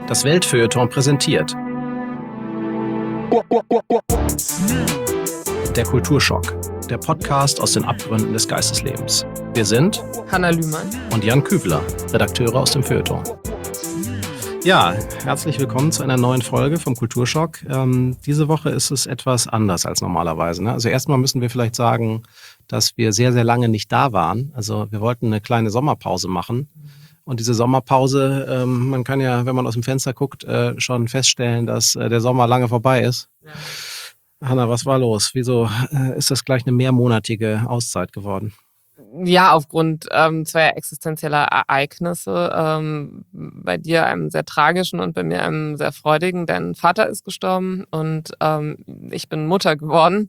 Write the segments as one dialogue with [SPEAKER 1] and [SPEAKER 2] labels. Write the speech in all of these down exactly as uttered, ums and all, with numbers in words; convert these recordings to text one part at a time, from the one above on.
[SPEAKER 1] Das Weltfeuilleton präsentiert. Der Kulturschock, der Podcast aus den Abgründen des Geisteslebens. Wir sind
[SPEAKER 2] Hanna Lühmann
[SPEAKER 1] und Jan Kübler, Redakteure aus dem Feuilleton. Ja, herzlich willkommen zu einer neuen Folge vom Kulturschock. Ähm, diese Woche ist es etwas anders als normalerweise. Ne? Also erstmal müssen wir vielleicht sagen, dass wir sehr, sehr lange nicht da waren. Also wir wollten eine kleine Sommerpause machen. Und diese Sommerpause, ähm, man kann ja, wenn man aus dem Fenster guckt, äh, schon feststellen, dass äh, der Sommer lange vorbei ist. Ja. Hanna, was war los? Wieso äh, ist das gleich eine mehrmonatige Auszeit geworden?
[SPEAKER 2] Ja, aufgrund ähm, zweier existenzieller Ereignisse. Ähm, bei dir einem sehr tragischen und bei mir einem sehr freudigen. Dein Vater ist gestorben und ähm, ich bin Mutter geworden.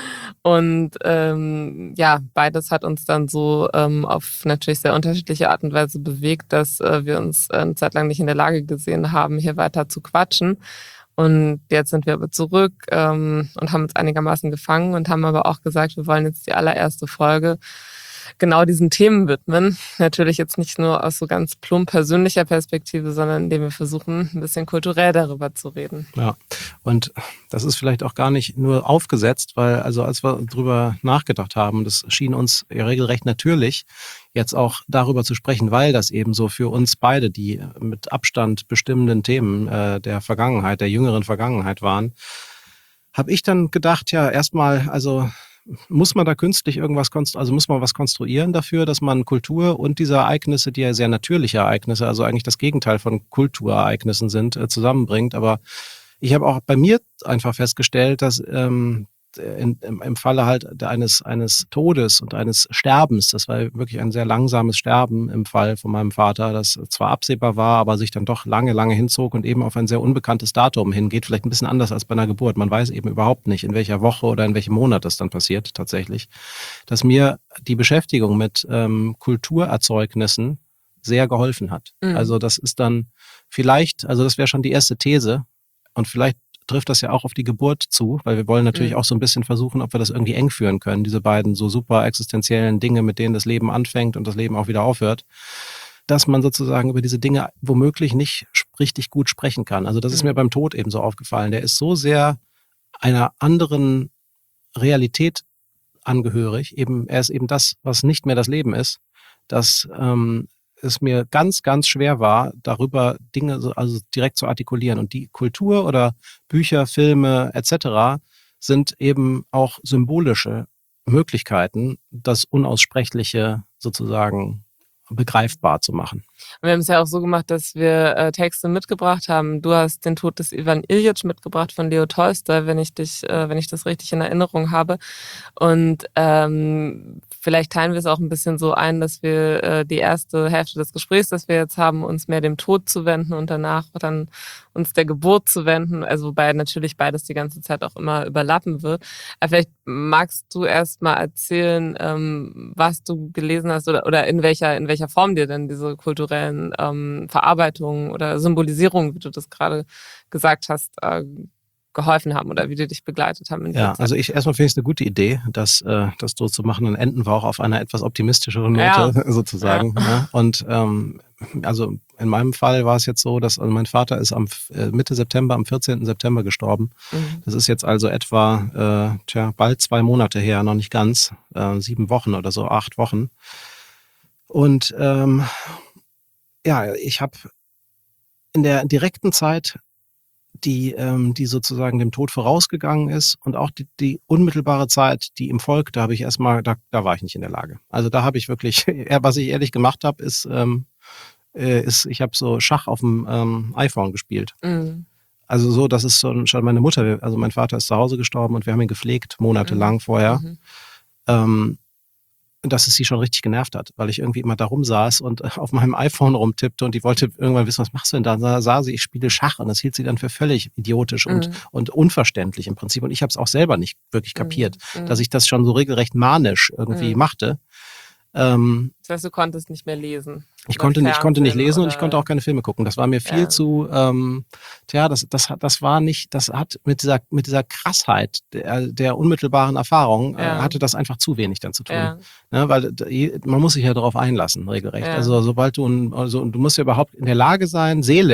[SPEAKER 2] Und ähm, ja, beides hat uns dann so ähm, auf natürlich sehr unterschiedliche Art und Weise bewegt, dass äh, wir uns eine Zeit lang nicht in der Lage gesehen haben, hier weiter zu quatschen. Und jetzt sind wir aber zurück ähm, und haben uns einigermaßen gefangen und haben aber auch gesagt, wir wollen jetzt die allererste Folge genau diesen Themen widmen. Natürlich jetzt nicht nur aus so ganz plump persönlicher Perspektive, sondern indem wir versuchen, ein bisschen kulturell darüber zu reden.
[SPEAKER 1] Ja, und das ist vielleicht auch gar nicht nur aufgesetzt, weil also als wir drüber nachgedacht haben, das schien uns ja regelrecht natürlich, jetzt auch darüber zu sprechen, weil das eben so für uns beide die mit Abstand bestimmenden Themen äh, der Vergangenheit, der jüngeren Vergangenheit waren, habe ich dann gedacht, ja, erstmal, also muss man da künstlich irgendwas konstruieren, also muss man was konstruieren dafür, dass man Kultur und diese Ereignisse, die ja sehr natürliche Ereignisse, also eigentlich das Gegenteil von Kulturereignissen sind, äh, zusammenbringt. Aber ich habe auch bei mir einfach festgestellt, dass ähm, in, im, im Falle halt eines, eines Todes und eines Sterbens, das war wirklich ein sehr langsames Sterben im Fall von meinem Vater, das zwar absehbar war, aber sich dann doch lange, lange hinzog und eben auf ein sehr unbekanntes Datum hingeht, vielleicht ein bisschen anders als bei einer Geburt. Man weiß eben überhaupt nicht, in welcher Woche oder in welchem Monat das dann passiert tatsächlich, dass mir die Beschäftigung mit ähm, Kulturerzeugnissen sehr geholfen hat. Mhm. Also das ist dann vielleicht, also das wäre schon die erste These und vielleicht trifft das ja auch auf die Geburt zu, weil wir wollen natürlich mhm. auch so ein bisschen versuchen, ob wir das irgendwie eng führen können, diese beiden so super existenziellen Dinge, mit denen das Leben anfängt und das Leben auch wieder aufhört, dass man sozusagen über diese Dinge womöglich nicht richtig gut sprechen kann. Also das mhm. ist mir beim Tod eben so aufgefallen. Der ist so sehr einer anderen Realität angehörig, eben er ist eben das, was nicht mehr das Leben ist, dass ähm, es mir ganz, ganz schwer war, darüber Dinge so, also direkt zu artikulieren. Und die Kultur oder Bücher, Filme et cetera sind eben auch symbolische Möglichkeiten, das Unaussprechliche sozusagen begreifbar zu machen.
[SPEAKER 2] Wir haben es ja auch so gemacht, dass wir äh, Texte mitgebracht haben. Du hast den Tod des Iwan Iljitsch mitgebracht von Leo Tolstoi, wenn ich dich, äh, wenn ich das richtig in Erinnerung habe. Und ähm, vielleicht teilen wir es auch ein bisschen so ein, dass wir äh, die erste Hälfte des Gesprächs, das wir jetzt haben, uns mehr dem Tod zu wenden und danach dann uns der Geburt zu wenden. Also wobei natürlich beides die ganze Zeit auch immer überlappen wird. Aber vielleicht magst du erst mal erzählen, ähm, was du gelesen hast oder, oder in welcher in welcher Form dir denn diese kulturellen ähm, Verarbeitungen oder Symbolisierungen, wie du das gerade gesagt hast, äh, geholfen haben oder wie die dich begleitet haben. In
[SPEAKER 1] ja, also ich erstmal finde ich es eine gute Idee, das, äh, das so zu machen und enden wir auch auf einer etwas optimistischeren Note ja. sozusagen. Ja. Ja. Und ähm, also in meinem Fall war es jetzt so, dass also mein Vater ist am äh, Mitte September, am vierzehnten September gestorben. Mhm. Das ist jetzt also etwa äh, tja, bald zwei Monate her, noch nicht ganz, äh, sieben Wochen oder so, acht Wochen. Und ähm, ja, ich habe in der direkten Zeit, die, ähm, die sozusagen dem Tod vorausgegangen ist und auch die, die unmittelbare Zeit, die ihm folgte, habe ich erstmal, da, da war ich nicht in der Lage. Also da habe ich wirklich, was ich ehrlich gemacht habe, ist, ähm, ist ich habe so Schach auf dem ähm, iPhone gespielt. Mhm. Also so, das ist schon, schon meine Mutter, also mein Vater ist zu Hause gestorben und wir haben ihn gepflegt, monatelang mhm. vorher. Mhm. Ähm, dass es sie schon richtig genervt hat, weil ich irgendwie immer da rumsaß und auf meinem iPhone rumtippte und die wollte irgendwann wissen, was machst du denn da? Da sah sie, ich spiele Schach und das hielt sie dann für völlig idiotisch und, mhm. und unverständlich im Prinzip. Und ich habe es auch selber nicht wirklich kapiert, mhm. dass ich das schon so regelrecht manisch irgendwie mhm. machte. Ähm,
[SPEAKER 2] das heißt, du konntest nicht mehr lesen.
[SPEAKER 1] Ich konnte, nicht, ich konnte nicht lesen oder? Und ich konnte auch keine Filme gucken. Das war mir viel ja. zu, ähm, tja, das, das, das war nicht, das hat mit dieser, mit dieser Krassheit der, der unmittelbaren Erfahrung, ja. äh, hatte das einfach zu wenig dann zu tun. Ja. Ne, weil man muss sich ja darauf einlassen, regelrecht. Ja. Also sobald du, also du musst ja überhaupt in der Lage sein, seelisch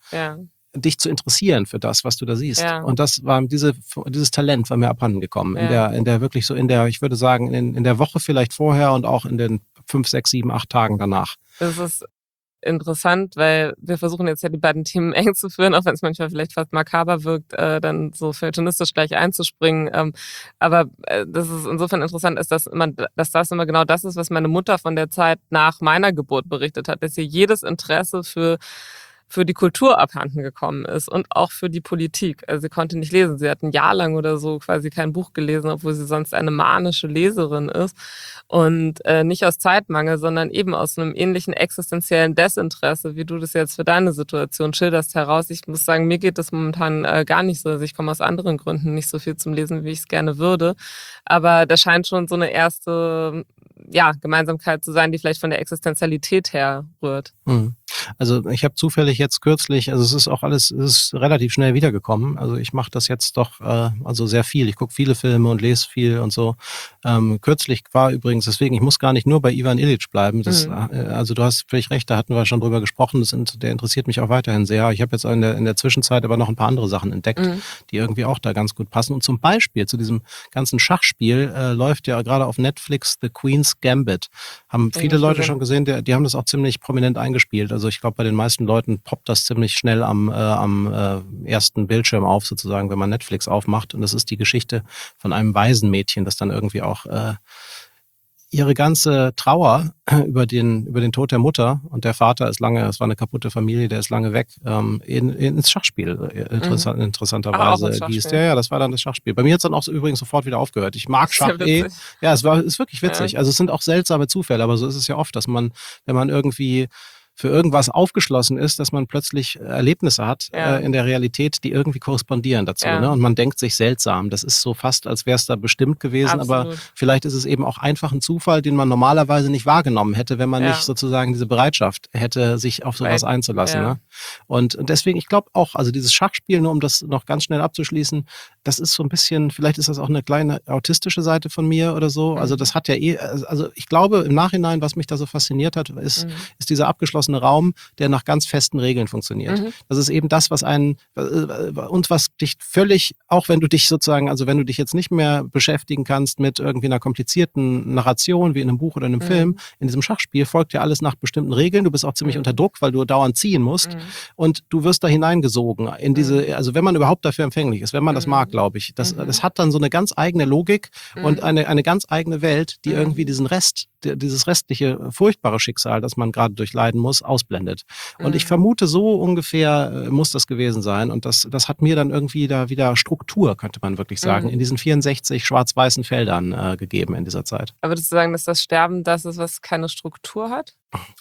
[SPEAKER 2] Ja.
[SPEAKER 1] dich zu interessieren für das, was du da siehst.
[SPEAKER 2] Ja.
[SPEAKER 1] Und das war diese, dieses Talent war mir abhanden gekommen.
[SPEAKER 2] Ja.
[SPEAKER 1] In der, in der wirklich so in der, ich würde sagen, in, in der Woche vielleicht vorher und auch in den fünf, sechs, sieben, acht Tagen danach.
[SPEAKER 2] Das ist interessant, weil wir versuchen jetzt ja die beiden Themen eng zu führen, auch wenn es manchmal vielleicht fast makaber wirkt, äh, dann so feuilletonistisch gleich einzuspringen. Ähm, aber äh, das ist insofern interessant, ist, dass, immer, dass das immer genau das ist, was meine Mutter von der Zeit nach meiner Geburt berichtet hat, dass ihr jedes Interesse für für die Kultur abhanden gekommen ist und auch für die Politik. Also sie konnte nicht lesen. Sie hat ein Jahr lang oder so quasi kein Buch gelesen, obwohl sie sonst eine manische Leserin ist. Und äh, nicht aus Zeitmangel, sondern eben aus einem ähnlichen existenziellen Desinteresse, wie du das jetzt für deine Situation schilderst, heraus. Ich muss sagen, mir geht das momentan äh, gar nicht so. Also ich komme aus anderen Gründen nicht so viel zum Lesen, wie ich es gerne würde. Aber da scheint schon so eine erste ja, Gemeinsamkeit zu sein, die vielleicht von der Existenzialität her rührt.
[SPEAKER 1] Mhm. Also ich habe zufällig jetzt kürzlich, also es ist auch alles, es ist relativ schnell wiedergekommen. Also ich mache das jetzt doch äh, also sehr viel. Ich gucke viele Filme und lese viel und so. Ähm, kürzlich war übrigens, deswegen, ich muss gar nicht nur bei Ivan Illich bleiben. Das, mhm. äh, also du hast völlig recht, da hatten wir schon drüber gesprochen. Das, der interessiert mich auch weiterhin sehr. Ich habe jetzt in der, in der Zwischenzeit aber noch ein paar andere Sachen entdeckt, mhm. die irgendwie auch da ganz gut passen. Und zum Beispiel zu diesem ganzen Schachspiel äh, läuft ja gerade auf Netflix The Queen's Gambit. Haben viele ja, Leute schon gesehen, die, die haben das auch ziemlich prominent eingespielt. Also ich glaube, bei den meisten Leuten poppt das ziemlich schnell am, äh, am äh, ersten Bildschirm auf, sozusagen, wenn man Netflix aufmacht. Und das ist die Geschichte von einem Waisenmädchen, das dann irgendwie auch äh, ihre ganze Trauer über den, über den Tod der Mutter, und der Vater ist lange, es war eine kaputte Familie, der ist lange weg, ähm, in, in, ins Schachspiel interessant, mhm. interessanterweise gießt. Ja, ja, das war dann das Schachspiel. Bei mir hat es dann auch so übrigens sofort wieder aufgehört. Ich mag Schach ja eh. Ja, es war, ist wirklich witzig. Ja. Also es sind auch seltsame Zufälle, aber so ist es ja oft, dass man, wenn man irgendwie für irgendwas aufgeschlossen ist, dass man plötzlich Erlebnisse hat ja. äh, in der Realität, die irgendwie korrespondieren dazu. Ja. Ne? Und man denkt sich seltsam. Das ist so fast, als wäre es da bestimmt gewesen. Absolut. Aber vielleicht ist es eben auch einfach ein Zufall, den man normalerweise nicht wahrgenommen hätte, wenn man ja. nicht sozusagen diese Bereitschaft hätte, sich auf sowas Weil, einzulassen. Ja. Ne? Und, und deswegen, ich glaube auch, also dieses Schachspiel, nur um das noch ganz schnell abzuschließen, das ist so ein bisschen, vielleicht ist das auch eine kleine autistische Seite von mir oder so. Mhm. Also das hat ja eh, also ich glaube im Nachhinein, was mich da so fasziniert hat, ist, mhm. ist dieser abgeschlossene Raum, der nach ganz festen Regeln funktioniert. Mhm. Das ist eben das, was einen und was dich völlig, auch wenn du dich sozusagen, also wenn du dich jetzt nicht mehr beschäftigen kannst mit irgendwie einer komplizierten Narration, wie in einem Buch oder einem mhm. Film, in diesem Schachspiel folgt ja alles nach bestimmten Regeln. Du bist auch ziemlich mhm. unter Druck, weil du dauernd ziehen musst mhm. und du wirst da hineingesogen in diese, also wenn man überhaupt dafür empfänglich ist, wenn man mhm. das mag, glaube ich. Das, mhm. das hat dann so eine ganz eigene Logik mhm. und eine, eine ganz eigene Welt, die mhm. irgendwie diesen Rest, dieses restliche furchtbare Schicksal, das man gerade durchleiden muss, ausblendet. Und mhm. ich vermute, so ungefähr muss das gewesen sein. Und das, das hat mir dann irgendwie da wieder Struktur, könnte man wirklich sagen, mhm. in diesen vierundsechzig schwarz-weißen Feldern äh, gegeben in dieser Zeit.
[SPEAKER 2] Aber würdest du sagen, dass das Sterben das ist, was keine Struktur hat?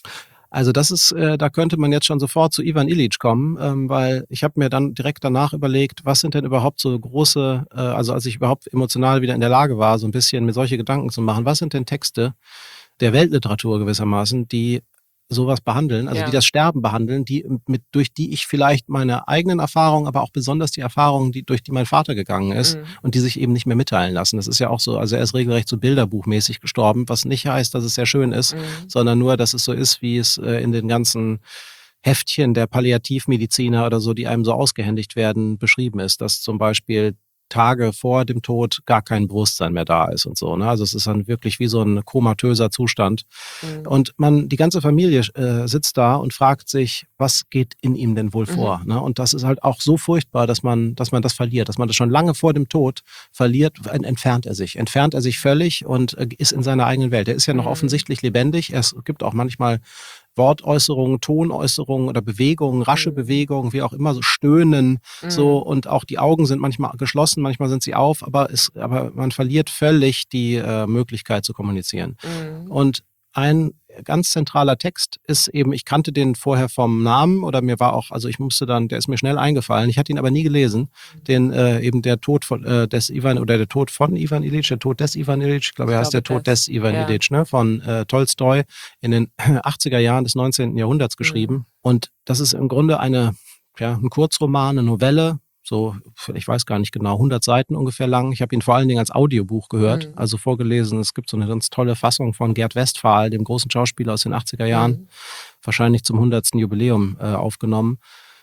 [SPEAKER 1] Also das ist, äh, da könnte man jetzt schon sofort zu Ivan Illich kommen, ähm, weil ich habe mir dann direkt danach überlegt, was sind denn überhaupt so große, äh, also als ich überhaupt emotional wieder in der Lage war, so ein bisschen mir solche Gedanken zu machen, was sind denn Texte der Weltliteratur gewissermaßen, die sowas behandeln, also ja. die das Sterben behandeln, die mit durch die ich vielleicht meine eigenen Erfahrungen, aber auch besonders die Erfahrungen, die durch die mein Vater gegangen ist mhm. und die sich eben nicht mehr mitteilen lassen. Das ist ja auch so, also er ist regelrecht so bilderbuchmäßig gestorben, was nicht heißt, dass es sehr schön ist, mhm. sondern nur, dass es so ist, wie es äh, in den ganzen Heftchen der Palliativmediziner oder so, die einem so ausgehändigt werden, beschrieben ist, dass zum Beispiel Tage vor dem Tod gar kein Bewusstsein mehr da ist und so. Ne? Also es ist dann wirklich wie so ein komatöser Zustand. Mhm. Und man, die ganze Familie äh, sitzt da und fragt sich, was geht in ihm denn wohl vor? Mhm. Ne? Und das ist halt auch so furchtbar, dass man, dass man das verliert, dass man das schon lange vor dem Tod verliert, entfernt er sich. Entfernt er sich völlig und äh, ist in seiner eigenen Welt. Er ist ja noch mhm. offensichtlich lebendig. Es gibt auch manchmal Wortäußerungen, Tonäußerungen oder Bewegungen, rasche mhm. Bewegungen, wie auch immer, so Stöhnen, mhm. so, und auch die Augen sind manchmal geschlossen, manchmal sind sie auf, aber es, aber man verliert völlig die äh, Möglichkeit zu kommunizieren. Mhm. Und ein ganz zentraler Text ist eben, ich kannte den vorher vom Namen oder mir war auch, also ich musste dann, der ist mir schnell eingefallen, ich hatte ihn aber nie gelesen, den äh, eben der Tod von, äh, des Ivan oder der Tod von Ivan Illich, der Tod des Ivan Illich, ich glaube, er heißt der Tod des Ivan ja. Illich, ne, von äh, Tolstoi in den achtziger Jahren des neunzehnten Jahrhunderts geschrieben. Mhm. Und das ist im Grunde eine, ja, ein Kurzroman, eine Novelle, so, ich weiß gar nicht genau, hundert Seiten ungefähr lang. Ich habe ihn vor allen Dingen als Audiobuch gehört, mhm. also vorgelesen. Es gibt so eine ganz tolle Fassung von Gerd Westphal, dem großen Schauspieler aus den achtziger Jahren, mhm. wahrscheinlich zum hundertsten Jubiläum äh, aufgenommen.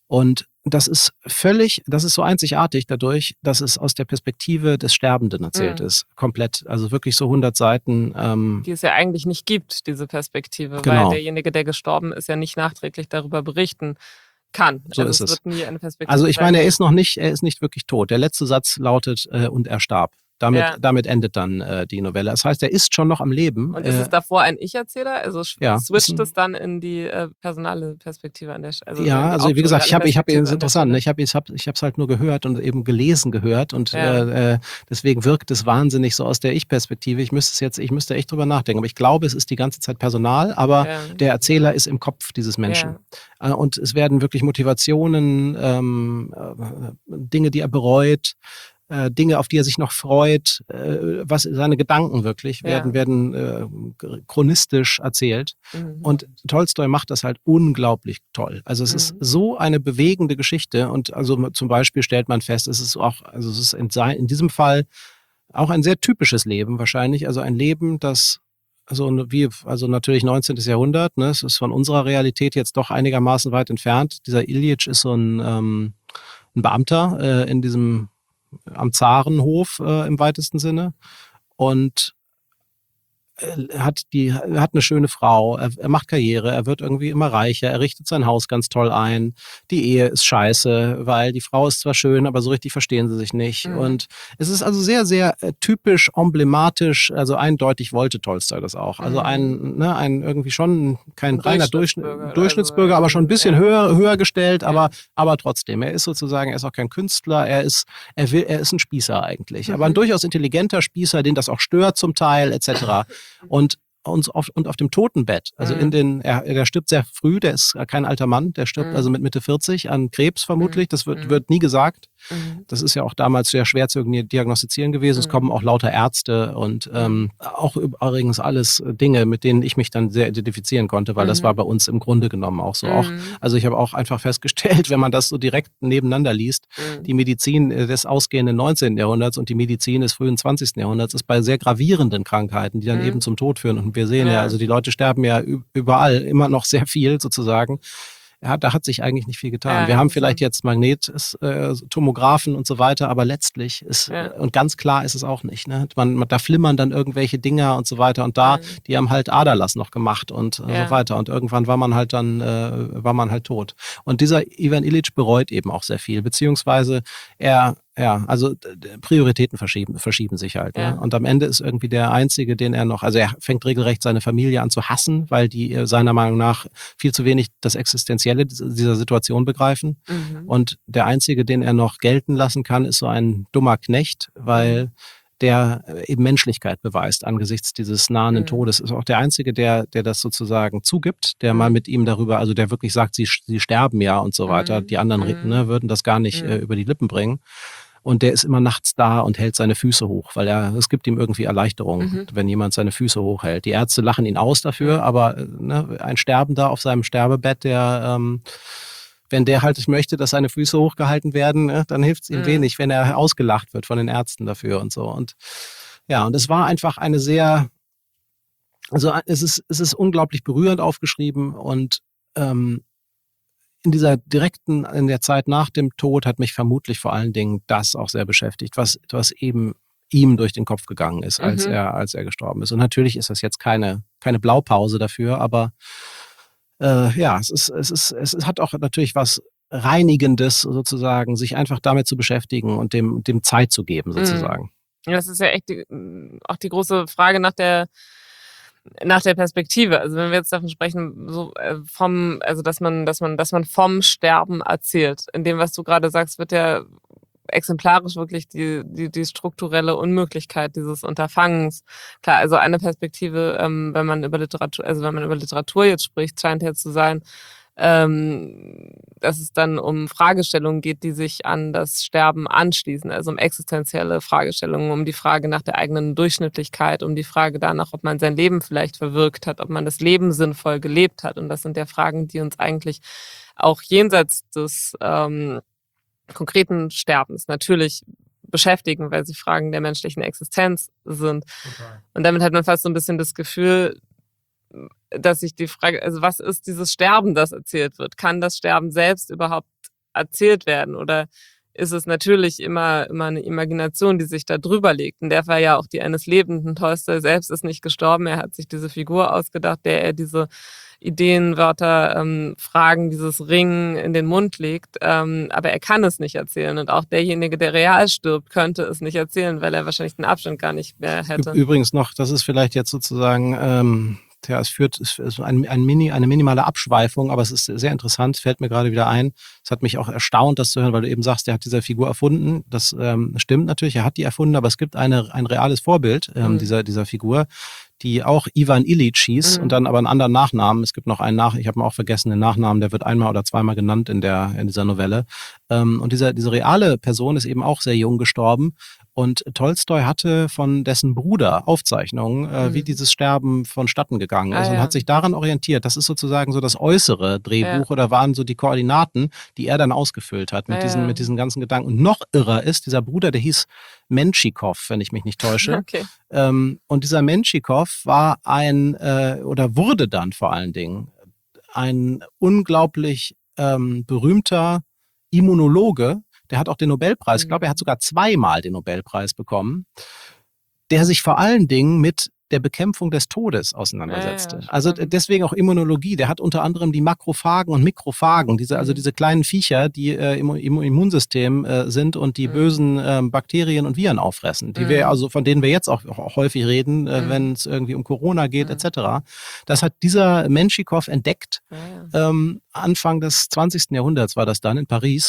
[SPEAKER 1] Und das ist völlig, das ist so einzigartig dadurch, dass es aus der Perspektive des Sterbenden erzählt
[SPEAKER 2] Mhm.
[SPEAKER 1] ist. Komplett. Also wirklich so hundert Seiten. Ähm,
[SPEAKER 2] Die es ja eigentlich nicht gibt, diese Perspektive, weil
[SPEAKER 1] genau,
[SPEAKER 2] derjenige, der gestorben ist, ja nicht nachträglich darüber berichten kann.
[SPEAKER 1] so
[SPEAKER 2] Also
[SPEAKER 1] ist
[SPEAKER 2] es
[SPEAKER 1] es.
[SPEAKER 2] wird nie eine
[SPEAKER 1] Also
[SPEAKER 2] Perspektive
[SPEAKER 1] ich
[SPEAKER 2] sein,
[SPEAKER 1] meine, er
[SPEAKER 2] die
[SPEAKER 1] ist noch nicht, er ist nicht wirklich tot. Der letzte Satz lautet, äh, und er starb. Damit,
[SPEAKER 2] ja.
[SPEAKER 1] damit endet dann äh, die Novelle. Das heißt, er ist schon noch am Leben.
[SPEAKER 2] Und ist es
[SPEAKER 1] Äh,
[SPEAKER 2] davor ein Ich-Erzähler? Also sch-
[SPEAKER 1] ja, ist
[SPEAKER 2] switcht es
[SPEAKER 1] ein,
[SPEAKER 2] dann in die äh, personale Perspektive an der Sch- also
[SPEAKER 1] Ja,
[SPEAKER 2] in die
[SPEAKER 1] also wie gesagt, ich habe, ich habe,
[SPEAKER 2] Autorenperspektive
[SPEAKER 1] ist
[SPEAKER 2] an der
[SPEAKER 1] interessant, ne?
[SPEAKER 2] Stelle?
[SPEAKER 1] ich habe, ich habe, ich habe es halt nur gehört und eben gelesen gehört und
[SPEAKER 2] Ja,
[SPEAKER 1] äh, äh, deswegen wirkt es wahnsinnig so aus der Ich-Perspektive. Ich müsste es jetzt, ich müsste echt drüber nachdenken, aber ich glaube, es ist die ganze Zeit Personal, aber
[SPEAKER 2] ja,
[SPEAKER 1] der Erzähler ist im Kopf dieses Menschen.
[SPEAKER 2] ja.
[SPEAKER 1] Äh, und es werden wirklich Motivationen, ähm, äh, Dinge, die er bereut, äh, Dinge, auf die er sich noch freut, äh, was seine Gedanken wirklich werden,
[SPEAKER 2] Ja.
[SPEAKER 1] werden äh, chronistisch erzählt.
[SPEAKER 2] Mhm.
[SPEAKER 1] Und Tolstoi macht das halt unglaublich toll. Also es ist
[SPEAKER 2] Mhm.
[SPEAKER 1] so eine bewegende Geschichte und also zum Beispiel stellt man fest, es ist auch, also es ist in, sein, in diesem Fall auch ein sehr typisches Leben wahrscheinlich, also ein Leben, das also wie, also natürlich neunzehnten. Jahrhundert, ne, es ist von unserer Realität jetzt doch einigermaßen weit entfernt. Dieser Iljitsch ist so ein, ähm, ein Beamter äh, in diesem am Zarenhof äh, im weitesten Sinne und er hat die, er hat eine schöne Frau, er, er macht Karriere, er wird irgendwie immer reicher, er richtet sein Haus ganz toll ein. Die Ehe ist scheiße, weil die Frau ist zwar schön, aber so richtig verstehen sie sich nicht.
[SPEAKER 2] Mhm.
[SPEAKER 1] Und es ist also sehr, sehr äh, typisch, emblematisch, also eindeutig wollte Tolstoi das auch. Also
[SPEAKER 2] Mhm.
[SPEAKER 1] ein, ne, ein irgendwie schon kein
[SPEAKER 2] Ein
[SPEAKER 1] reiner Durchschnitt,
[SPEAKER 2] Durchschnittsbürger, also
[SPEAKER 1] Durchschnittsbürger, aber schon ein
[SPEAKER 2] irgendwie,
[SPEAKER 1] bisschen
[SPEAKER 2] ja,
[SPEAKER 1] höher, höher gestellt,
[SPEAKER 2] ja.
[SPEAKER 1] aber, aber trotzdem. Er ist sozusagen, er ist auch kein Künstler, er ist, er will, er ist ein Spießer eigentlich. Aber ein
[SPEAKER 2] Mhm.
[SPEAKER 1] durchaus intelligenter Spießer, den das auch stört zum Teil, et cetera. Und und auf, und auf dem Totenbett, also in
[SPEAKER 2] Mhm.
[SPEAKER 1] den, er, der stirbt sehr früh, der ist kein alter Mann, der stirbt also
[SPEAKER 2] Mhm.
[SPEAKER 1] mit Mitte vierzig an Krebs vermutlich, das wird,
[SPEAKER 2] Mhm.
[SPEAKER 1] wird nie gesagt.
[SPEAKER 2] Mhm.
[SPEAKER 1] Das ist ja auch damals sehr schwer zu diagnostizieren gewesen. Es kommen
[SPEAKER 2] Mhm.
[SPEAKER 1] auch lauter Ärzte und ähm, auch übrigens alles Dinge, mit denen ich mich dann sehr identifizieren konnte, weil das war
[SPEAKER 2] Mhm.
[SPEAKER 1] bei uns im Grunde genommen auch so. Auch,
[SPEAKER 2] Mhm.
[SPEAKER 1] also ich habe auch einfach festgestellt, wenn man das so direkt nebeneinander liest, die
[SPEAKER 2] Mhm.
[SPEAKER 1] Medizin des ausgehenden neunzehnten. Jahrhunderts und die Medizin des frühen zwanzigsten. Jahrhunderts ist bei sehr gravierenden Krankheiten, die dann eben
[SPEAKER 2] Mhm.
[SPEAKER 1] zum Tod führen. Und wir sehen ja,
[SPEAKER 2] Ja.
[SPEAKER 1] also die Leute sterben ja überall immer noch sehr viel sozusagen. Ja, da hat sich eigentlich nicht viel getan.
[SPEAKER 2] Ja,
[SPEAKER 1] Wir haben vielleicht
[SPEAKER 2] interessant.
[SPEAKER 1] jetzt Magnettomographen und so weiter, aber letztlich ist,
[SPEAKER 2] Ja.
[SPEAKER 1] und ganz klar ist es auch nicht. Ne? Man, man, da flimmern dann irgendwelche Dinger und so weiter. Und da,
[SPEAKER 2] Mhm.
[SPEAKER 1] die haben halt Aderlass noch gemacht und äh,
[SPEAKER 2] Ja.
[SPEAKER 1] so weiter. Und irgendwann war man halt dann, äh, war man halt tot. Und dieser Ivan Illich bereut eben auch sehr viel, beziehungsweise er, ja, also d- Prioritäten verschieben, verschieben sich halt.
[SPEAKER 2] Ja.
[SPEAKER 1] Ne? Und am Ende ist irgendwie der Einzige, den er noch, also er fängt regelrecht seine Familie an zu hassen, weil die äh, seiner Meinung nach viel zu wenig das Existenzielle dieser Situation begreifen.
[SPEAKER 2] Mhm.
[SPEAKER 1] Und der Einzige, den er noch gelten lassen kann, ist so ein dummer Knecht, weil
[SPEAKER 2] Mhm.
[SPEAKER 1] der eben Menschlichkeit beweist angesichts dieses nahenden
[SPEAKER 2] Mhm.
[SPEAKER 1] Todes. Ist auch der Einzige, der, der das sozusagen zugibt, der
[SPEAKER 2] Mhm.
[SPEAKER 1] mal mit ihm darüber, also der wirklich sagt, sie, sie sterben ja und so weiter.
[SPEAKER 2] Mhm.
[SPEAKER 1] Die anderen
[SPEAKER 2] Mhm.
[SPEAKER 1] ne, würden das gar nicht
[SPEAKER 2] Mhm.
[SPEAKER 1] äh, über die Lippen bringen. Und der ist immer nachts da und hält seine Füße hoch, weil er, es gibt ihm irgendwie Erleichterung,
[SPEAKER 2] Mhm.
[SPEAKER 1] wenn jemand seine Füße hochhält. Die Ärzte lachen ihn aus dafür,
[SPEAKER 2] Mhm.
[SPEAKER 1] aber äh, ne, ein Sterbender auf seinem Sterbebett, der, ähm, wenn der halt möchte, dass seine Füße hochgehalten werden, ne, dann hilft es ihm
[SPEAKER 2] Mhm.
[SPEAKER 1] wenig, wenn er ausgelacht wird von den Ärzten dafür und so. Und ja, und es war einfach eine sehr, also es ist, es ist unglaublich berührend aufgeschrieben und ähm, in dieser direkten, in der Zeit nach dem Tod hat mich vermutlich vor allen Dingen das auch sehr beschäftigt, was, was eben ihm durch den Kopf gegangen ist, als
[SPEAKER 2] Mhm.
[SPEAKER 1] er, als er gestorben ist. Und natürlich ist das jetzt keine, keine Blaupause dafür, aber äh, ja, es ist, es ist, es hat auch natürlich was Reinigendes sozusagen, sich einfach damit zu beschäftigen und dem, dem Zeit zu geben
[SPEAKER 2] Mhm.
[SPEAKER 1] sozusagen.
[SPEAKER 2] Ja, das ist ja echt die, auch die große Frage nach der nach der Perspektive. Also wenn wir jetzt davon sprechen, so äh, vom, also dass man, dass man, dass man vom Sterben erzählt. In dem, was du gerade sagst, wird ja exemplarisch wirklich die, die, die strukturelle Unmöglichkeit dieses Unterfangens. Klar, also eine Perspektive, ähm, wenn man über Literatur, also wenn man über Literatur jetzt spricht, scheint ja zu sein, ähm, dass es dann um Fragestellungen geht, die sich an das Sterben anschließen, also um existenzielle Fragestellungen, um die Frage nach der eigenen Durchschnittlichkeit, um die Frage danach, ob man sein Leben vielleicht verwirkt hat, ob man das Leben sinnvoll gelebt hat. Und das sind ja Fragen, die uns eigentlich auch jenseits des ähm, konkreten Sterbens natürlich beschäftigen, weil sie Fragen der menschlichen Existenz sind.
[SPEAKER 1] Total.
[SPEAKER 2] Und damit hat man fast so ein bisschen das Gefühl, dass sich die Frage, also was ist dieses Sterben, das erzählt wird? Kann das Sterben selbst überhaupt erzählt werden? Oder ist es natürlich immer, immer eine Imagination, die sich da drüber legt? In der Fall ja auch die eines Lebenden. Tolstoi selbst ist nicht gestorben. Er hat sich diese Figur ausgedacht, der er diese Ideen, Wörter, ähm, Fragen, dieses Ringen in den Mund legt. Ähm, aber er kann es nicht erzählen. Und auch derjenige, der real stirbt, könnte es nicht erzählen, weil er wahrscheinlich den Abstand gar nicht mehr hätte.
[SPEAKER 1] Übrigens noch, das ist vielleicht jetzt sozusagen... Ähm Ja, es führt es ist ein, ein Mini, eine minimale Abschweifung, aber es ist sehr interessant, fällt mir gerade wieder ein. Es hat mich auch erstaunt, das zu hören, weil du eben sagst, er hat diese Figur erfunden. Das ähm, stimmt natürlich, er hat die erfunden, aber es gibt eine, ein reales Vorbild ähm, mhm. dieser, dieser Figur, die auch Ivan Illich hieß mhm. und dann aber einen anderen Nachnamen. Es gibt noch einen Nach, ich habe mal auch vergessen den Nachnamen, der wird einmal oder zweimal genannt in der in dieser Novelle. Ähm, und diese, diese reale Person ist eben auch sehr jung gestorben. Und Tolstoi hatte von dessen Bruder Aufzeichnungen, äh, mhm. wie dieses Sterben vonstatten gegangen ist ah, und ja. hat sich daran orientiert. Das ist sozusagen so das äußere Drehbuch ja. oder waren so die Koordinaten, die er dann ausgefüllt hat mit, ah, diesen, ja. mit diesen ganzen Gedanken. Und noch irrer ist, dieser Bruder, der hieß Menschikow, wenn ich mich nicht täusche. Okay. Ähm, und dieser Menschikow war ein, äh, oder wurde dann vor allen Dingen ein unglaublich ähm, berühmter Immunologe. Der hat auch den Nobelpreis, ich glaube, er hat sogar zweimal den Nobelpreis bekommen, der sich vor allen Dingen mit der Bekämpfung des Todes auseinandersetzte. Ja, ja, also deswegen auch Immunologie. Der hat unter anderem die Makrophagen und Mikrophagen, diese, also diese kleinen Viecher, die äh, im, im Immunsystem äh, sind und die mhm. bösen äh, Bakterien und Viren auffressen, die mhm. wir also von denen wir jetzt auch, auch häufig reden, äh, mhm. wenn es irgendwie um Corona geht, mhm. et cetera. Das hat dieser Menschikow entdeckt. Ja, ja. Ähm, Anfang des zwanzigsten Jahrhunderts war das dann in Paris.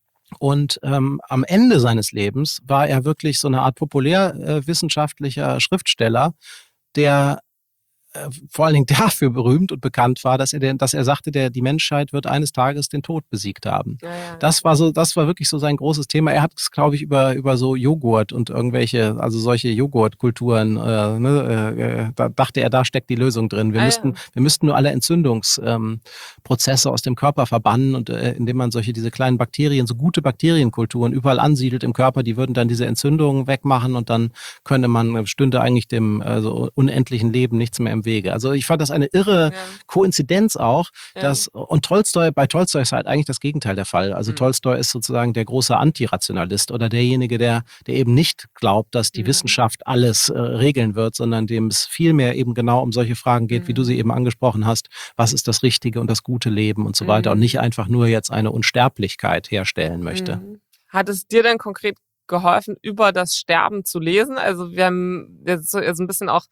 [SPEAKER 1] Und ähm, am Ende seines Lebens war er wirklich so eine Art populärwissenschaftlicher äh, Schriftsteller, der äh, vor allen Dingen dafür berühmt und bekannt war, dass er, den, dass er sagte, der, die Menschheit wird eines Tages den Tod besiegt haben. Ja, ja. Das war so, das war wirklich so sein großes Thema. Er hat es, glaube ich, über, über so Joghurt und irgendwelche, also solche Joghurtkulturen, äh, ne, äh, da dachte er, da steckt die Lösung drin. Wir, ah, müssten, ja. wir müssten nur alle Entzündungsprozesse ähm, aus dem Körper verbannen und äh, indem man solche, diese kleinen Bakterien, so gute Bakterienkulturen überall ansiedelt im Körper, die würden dann diese Entzündungen wegmachen und dann könnte man, stünde eigentlich dem also unendlichen Leben nichts mehr im Wege. Also ich fand das eine irre ja. Koinzidenz auch, ja. dass, und Tolstoi, bei Tolstoi ist halt eigentlich das Gegenteil der Fall. Also mhm. Tolstoi ist sozusagen der große Antirationalist oder derjenige, der, der eben nicht glaubt, dass die mhm. Wissenschaft alles äh, regeln wird, sondern dem es vielmehr eben genau um solche Fragen geht, mhm. wie du sie eben angesprochen hast. Was ist das richtige und das gute Leben und so mhm. weiter und nicht einfach nur jetzt eine Unsterblichkeit herstellen möchte.
[SPEAKER 2] Mhm. Hat es dir denn konkret geholfen, über das Sterben zu lesen? Also wir haben jetzt so also ein bisschen auch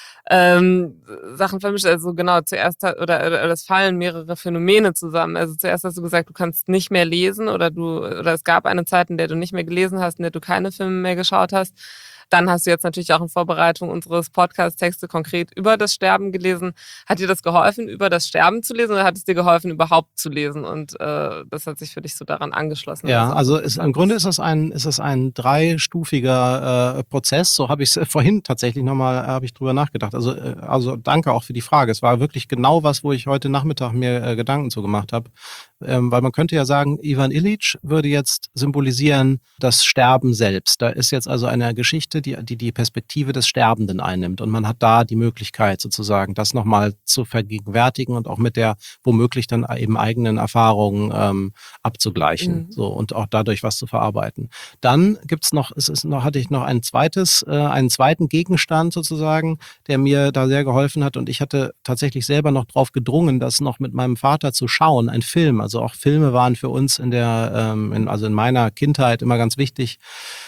[SPEAKER 2] ähm, Sachen vermischt. Also genau, zuerst hat, oder, oder es fallen mehrere Phänomene zusammen. Also zuerst hast du gesagt, du kannst nicht mehr lesen oder du oder es gab eine Zeit, in der du nicht mehr gelesen hast, in der du keine Filme mehr geschaut hast. Dann hast du jetzt natürlich auch in Vorbereitung unseres Podcast-Texte konkret über das Sterben gelesen. Hat dir das geholfen, über das Sterben zu lesen oder hat es dir geholfen, überhaupt zu lesen? Und äh, das hat sich für dich so daran angeschlossen.
[SPEAKER 1] Ja, also ist, im Grunde ist das ein, ist das ein dreistufiger äh, Prozess. So habe ich es vorhin tatsächlich nochmal, habe ich drüber nachgedacht. Also, äh, also danke auch für die Frage. Es war wirklich genau was, wo ich heute Nachmittag mir äh, Gedanken zu gemacht habe. Ähm, weil man könnte ja sagen, Ivan Illich würde jetzt symbolisieren das Sterben selbst. Da ist jetzt also eine Geschichte, die die, die Perspektive des Sterbenden einnimmt. Und man hat da die Möglichkeit sozusagen, das nochmal zu vergegenwärtigen und auch mit der womöglich dann eben eigenen Erfahrungen ähm, abzugleichen. Mhm. So, und auch dadurch was zu verarbeiten. Dann gibt's noch, es ist noch, hatte ich noch ein zweites, äh, einen zweiten Gegenstand sozusagen, der mir da sehr geholfen hat. Und ich hatte tatsächlich selber noch drauf gedrungen, das noch mit meinem Vater zu schauen, ein Film. Also auch Filme waren für uns in der, ähm, in, also in meiner Kindheit immer ganz wichtig.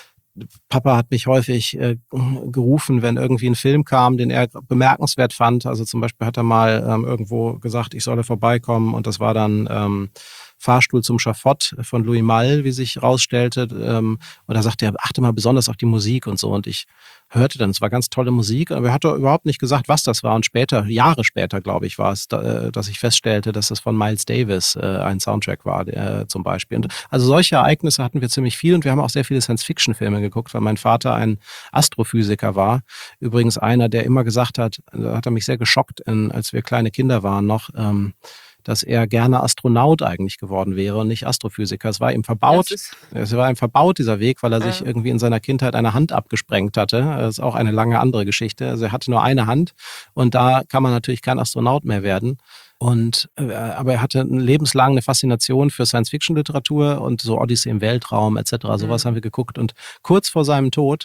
[SPEAKER 1] Papa hat mich häufig äh, gerufen, wenn irgendwie ein Film kam, den er bemerkenswert fand. Also zum Beispiel hat er mal ähm, irgendwo gesagt, ich solle vorbeikommen und das war dann ähm, Fahrstuhl zum Schafott von Louis Malle, wie sich rausstellte. Ähm, und da sagte er, achte mal besonders auf die Musik und so. Und ich hörte dann, es war ganz tolle Musik, aber er hat doch überhaupt nicht gesagt, was das war. Und später, Jahre später, glaube ich, war es, da, dass ich feststellte, dass das von Miles Davis äh, ein Soundtrack war, der, zum Beispiel. Und also solche Ereignisse hatten wir ziemlich viel und wir haben auch sehr viele Science-Fiction-Filme geguckt, weil mein Vater ein Astrophysiker war. Übrigens einer, der immer gesagt hat, da hat er mich sehr geschockt, in, als wir kleine Kinder waren noch, ähm, dass er gerne Astronaut eigentlich geworden wäre und nicht Astrophysiker. Es war ihm verbaut, es war ihm verbaut, dieser Weg, weil er sich ja. irgendwie in seiner Kindheit eine Hand abgesprengt hatte. Das ist auch eine lange andere Geschichte. Also er hatte nur eine Hand und da kann man natürlich kein Astronaut mehr werden. Und äh, aber er hatte lebenslang eine Faszination für Science-Fiction-Literatur und so Odyssee im Weltraum et cetera. Sowas
[SPEAKER 2] Mhm.
[SPEAKER 1] haben wir geguckt. Und kurz vor seinem Tod,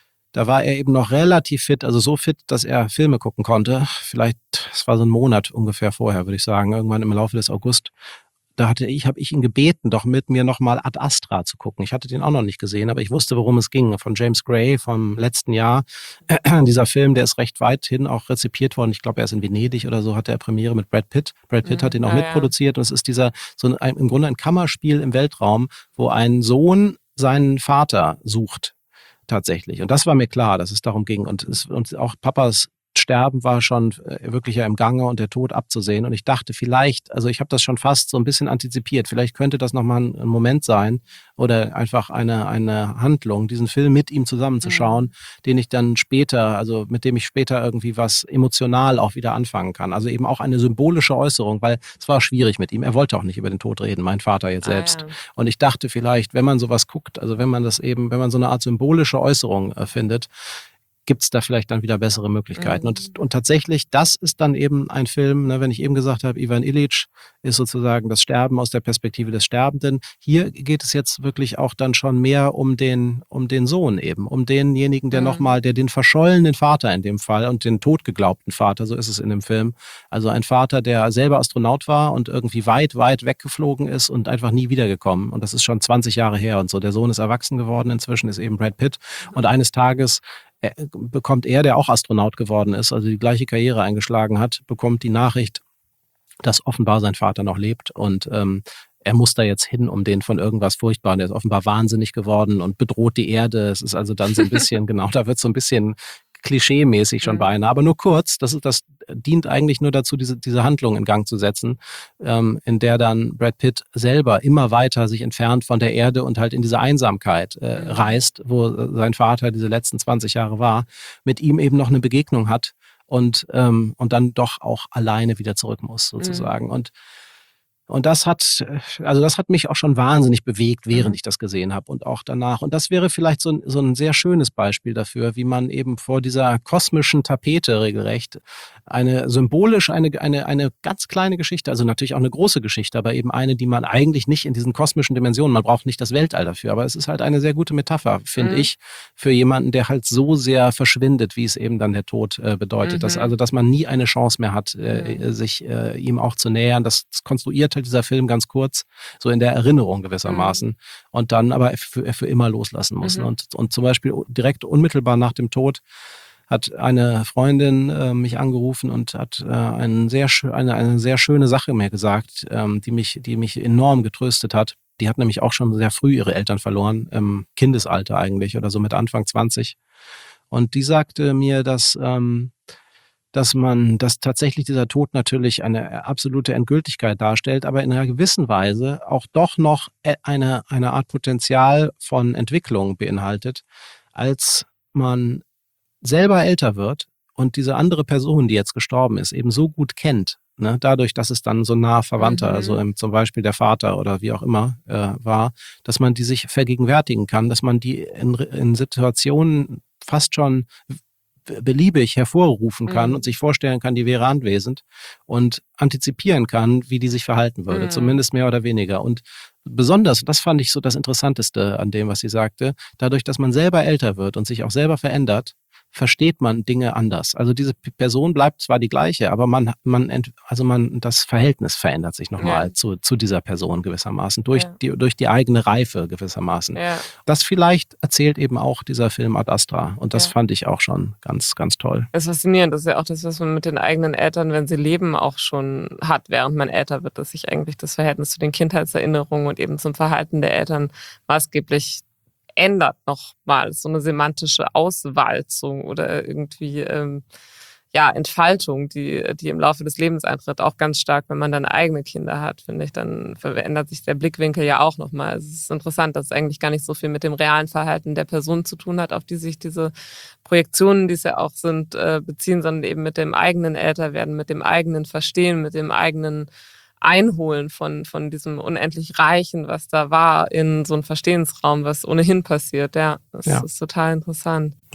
[SPEAKER 1] da war er eben noch relativ fit, also so fit, dass er Filme gucken konnte. Vielleicht, es war so ein Monat ungefähr vorher, würde ich sagen, irgendwann im Laufe des August. Da hatte ich, habe ich ihn gebeten, doch mit mir nochmal Ad Astra zu gucken. Ich hatte den auch noch nicht gesehen, aber ich wusste, worum es ging. Von James Gray vom letzten Jahr. Dieser Film, der ist recht weithin auch rezipiert worden. Ich glaube, er ist in Venedig oder so, hatte er Premiere mit Brad Pitt. Brad Pitt hat ihn auch
[SPEAKER 2] ja,
[SPEAKER 1] mitproduziert. Und es ist dieser, so ein, im Grunde ein Kammerspiel im Weltraum, wo ein Sohn seinen Vater sucht. Tatsächlich. Und das war mir klar, dass es darum ging. Und, es, und auch Papas Sterben war schon wirklich ja im Gange und der Tod abzusehen. Und ich dachte vielleicht, also ich habe das schon fast so ein bisschen antizipiert, vielleicht könnte das nochmal ein, ein Moment sein oder einfach eine, eine Handlung, diesen Film mit ihm zusammenzuschauen, mhm. den ich dann später, also mit dem ich später irgendwie was emotional auch wieder anfangen kann. Also eben auch eine symbolische Äußerung, weil es war schwierig mit ihm. Er wollte auch nicht über den Tod reden, mein Vater jetzt selbst. Ah, ja. Und ich dachte vielleicht, wenn man sowas guckt, also wenn man das eben, wenn man so eine Art symbolische Äußerung äh, findet, gibt es da vielleicht dann wieder bessere Möglichkeiten. Mhm. Und, und tatsächlich, das ist dann eben ein Film, ne, wenn ich eben gesagt habe, Ivan Illich ist sozusagen das Sterben aus der Perspektive des Sterbenden. Hier geht es jetzt wirklich auch dann schon mehr um den, um den Sohn eben, um denjenigen, der mhm. nochmal, der den verschollenen Vater in dem Fall und den totgeglaubten Vater, so ist es in dem Film. Also ein Vater, der selber Astronaut war und irgendwie weit, weit weggeflogen ist und einfach nie wiedergekommen. Und das ist schon zwanzig Jahre her und so. Der Sohn ist erwachsen geworden inzwischen, ist eben Brad Pitt. Und eines Tages Er, bekommt er, der auch Astronaut geworden ist, also die gleiche Karriere eingeschlagen hat, bekommt die Nachricht, dass offenbar sein Vater noch lebt und ähm, er muss da jetzt hin, um den von irgendwas Furchtbarem, der ist offenbar wahnsinnig geworden und bedroht die Erde. Es ist also dann so ein bisschen, genau, da wird so ein bisschen klischee-mäßig schon mhm. beinahe, aber nur kurz, das, ist, das dient eigentlich nur dazu, diese, diese Handlung in Gang zu setzen, ähm, in der dann Brad Pitt selber immer weiter sich entfernt von der Erde und halt in diese Einsamkeit äh, mhm. reist, wo sein Vater diese letzten zwanzig Jahre war, mit ihm eben noch eine Begegnung hat und, ähm, und dann doch auch alleine wieder zurück muss, sozusagen. Mhm. Und Und das hat, also das hat mich auch schon wahnsinnig bewegt, während mhm. ich das gesehen habe und auch danach. Und das wäre vielleicht so ein, so ein sehr schönes Beispiel dafür, wie man eben vor dieser kosmischen Tapete regelrecht eine symbolisch, eine, eine, eine ganz kleine Geschichte, also natürlich auch eine große Geschichte, aber eben eine, die man eigentlich nicht in diesen kosmischen Dimensionen, man braucht nicht das Weltall dafür, aber es ist halt eine sehr gute Metapher, finde mhm. ich, für jemanden, der halt so sehr verschwindet, wie es eben dann der Tod äh, bedeutet. Mhm. Dass, also, dass man nie eine Chance mehr hat, äh, mhm. sich äh, ihm auch zu nähern. Das, das konstruiert halt dieser Film ganz kurz, so in der Erinnerung gewissermaßen. Mhm. Und dann aber für, für immer loslassen muss. Mhm. Und, und zum Beispiel direkt unmittelbar nach dem Tod hat eine Freundin äh, mich angerufen und hat äh, einen sehr schö- eine, eine sehr schöne Sache mir gesagt, ähm, die mich, die mich enorm getröstet hat. Die hat nämlich auch schon sehr früh ihre Eltern verloren, im Kindesalter eigentlich oder so mit Anfang zwanzig. Und die sagte mir, dass, ähm, dass man, dass tatsächlich dieser Tod natürlich eine absolute Endgültigkeit darstellt, aber in einer gewissen Weise auch doch noch eine, eine Art Potenzial von Entwicklung beinhaltet, als man selber älter wird und diese andere Person, die jetzt gestorben ist, eben so gut kennt, ne, dadurch, dass es dann so nah Verwandter, mhm. also im, zum Beispiel der Vater oder wie auch immer äh, war, dass man die sich vergegenwärtigen kann, dass man die in, in Situationen fast schon beliebig hervorrufen kann mhm. und sich vorstellen kann, die wäre anwesend und antizipieren kann, wie die sich verhalten würde, mhm. zumindest mehr oder weniger. Und besonders, das fand ich so das Interessanteste an dem, was sie sagte, dadurch, dass man selber älter wird und sich auch selber verändert, versteht man Dinge anders. Also diese Person bleibt zwar die gleiche, aber man, man, also man, das Verhältnis verändert sich nochmal ja. zu, zu dieser Person gewissermaßen, durch, ja. die, durch die eigene Reife gewissermaßen. Ja. Das vielleicht erzählt eben auch dieser Film Ad Astra und das ja. fand ich auch schon ganz, ganz toll.
[SPEAKER 2] Das ist faszinierend, das ist ja auch das, was man mit den eigenen Eltern, wenn sie leben, auch schon hat, während man älter wird, dass sich eigentlich das Verhältnis zu den Kindheitserinnerungen und eben zum Verhalten der Eltern maßgeblich ändert nochmal, so eine semantische Auswalzung oder irgendwie ähm, ja Entfaltung, die die im Laufe des Lebens eintritt, auch ganz stark, wenn man dann eigene Kinder hat, finde ich, dann verändert sich der Blickwinkel ja auch nochmal. Es ist interessant, dass es eigentlich gar nicht so viel mit dem realen Verhalten der Person zu tun hat, auf die sich diese Projektionen, die es ja auch sind, äh, beziehen, sondern eben mit dem eigenen Älterwerden, mit dem eigenen Verstehen, mit dem eigenen Einholen von, von diesem unendlich Reichen, was da war, in so einen Verstehensraum, was ohnehin passiert. Ja, das ja. ist total interessant.
[SPEAKER 1] Ja.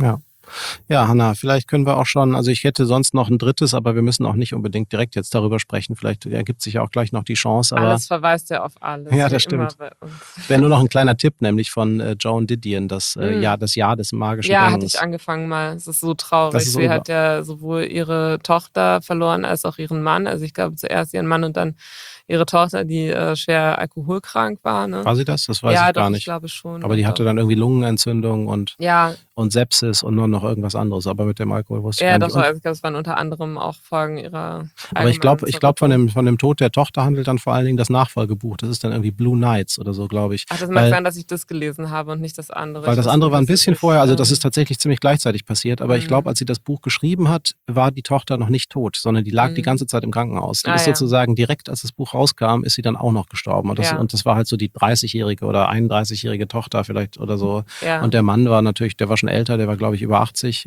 [SPEAKER 1] Ja, Hanna, vielleicht können wir auch schon, also ich hätte sonst noch ein drittes, aber wir müssen auch nicht unbedingt direkt jetzt darüber sprechen. Vielleicht ergibt sich ja auch gleich noch die Chance, aber
[SPEAKER 2] Alles verweist ja auf alles,
[SPEAKER 1] ja,
[SPEAKER 2] wie
[SPEAKER 1] das
[SPEAKER 2] immer
[SPEAKER 1] stimmt.
[SPEAKER 2] bei uns.
[SPEAKER 1] Es wäre nur noch ein kleiner Tipp, nämlich von äh, Joan Didion, das äh, Jahr,
[SPEAKER 2] Mm.
[SPEAKER 1] das Jahr des magischen
[SPEAKER 2] Ja, hatte ich
[SPEAKER 1] Denkens.
[SPEAKER 2] angefangen mal. Es ist so
[SPEAKER 1] Das
[SPEAKER 2] traurig.
[SPEAKER 1] ist so
[SPEAKER 2] Sie
[SPEAKER 1] über.
[SPEAKER 2] hat ja sowohl ihre Tochter verloren als auch ihren Mann. Also ich glaube zuerst ihren Mann und dann ihre Tochter, die äh, schwer alkoholkrank war. Ne?
[SPEAKER 1] War sie das? Das weiß
[SPEAKER 2] Ja,
[SPEAKER 1] ich
[SPEAKER 2] doch,
[SPEAKER 1] gar
[SPEAKER 2] ich
[SPEAKER 1] nicht.
[SPEAKER 2] glaube schon.
[SPEAKER 1] Aber
[SPEAKER 2] Doch,
[SPEAKER 1] die hatte
[SPEAKER 2] doch.
[SPEAKER 1] dann irgendwie Lungenentzündung und,
[SPEAKER 2] Ja,
[SPEAKER 1] und Sepsis und nur noch irgendwas anderes. Aber mit dem Alkohol wusste ich
[SPEAKER 2] ja,
[SPEAKER 1] gar
[SPEAKER 2] doch,
[SPEAKER 1] nicht.
[SPEAKER 2] doch.
[SPEAKER 1] Und,
[SPEAKER 2] Also ich glaube, es waren unter anderem auch Folgen ihrer
[SPEAKER 1] aber ich glaube,
[SPEAKER 2] allgemeinen
[SPEAKER 1] ich glaube, von
[SPEAKER 2] Zerrüttung.
[SPEAKER 1] dem, von dem Tod der Tochter handelt dann vor allen Dingen das Nachfolgebuch. Das ist dann irgendwie Blue Nights oder so, glaube ich.
[SPEAKER 2] Ach, das mag
[SPEAKER 1] Weil
[SPEAKER 2] sein, dass ich das gelesen habe und nicht das andere.
[SPEAKER 1] Weil
[SPEAKER 2] Ich
[SPEAKER 1] das
[SPEAKER 2] wusste
[SPEAKER 1] andere
[SPEAKER 2] nicht,
[SPEAKER 1] war ein
[SPEAKER 2] dass sie
[SPEAKER 1] bisschen
[SPEAKER 2] sich...
[SPEAKER 1] vorher, also das ist
[SPEAKER 2] Ähm,
[SPEAKER 1] tatsächlich ziemlich gleichzeitig passiert, aber ich glaube,
[SPEAKER 2] mm,
[SPEAKER 1] als sie das Buch geschrieben hat, war die Tochter noch nicht tot, sondern die lag die
[SPEAKER 2] mm.
[SPEAKER 1] ganze Zeit im Krankenhaus. Die
[SPEAKER 2] Ah
[SPEAKER 1] ist
[SPEAKER 2] ja,
[SPEAKER 1] sozusagen direkt, als das Buch rauskam, ist sie dann auch noch gestorben. Und das,
[SPEAKER 2] ja,
[SPEAKER 1] und das war halt so die dreißigjährige oder einunddreißigjährige Tochter vielleicht oder so. Und
[SPEAKER 2] ja.
[SPEAKER 1] der Mann war natürlich, der war schon älter, der war, glaube ich, über achtzig.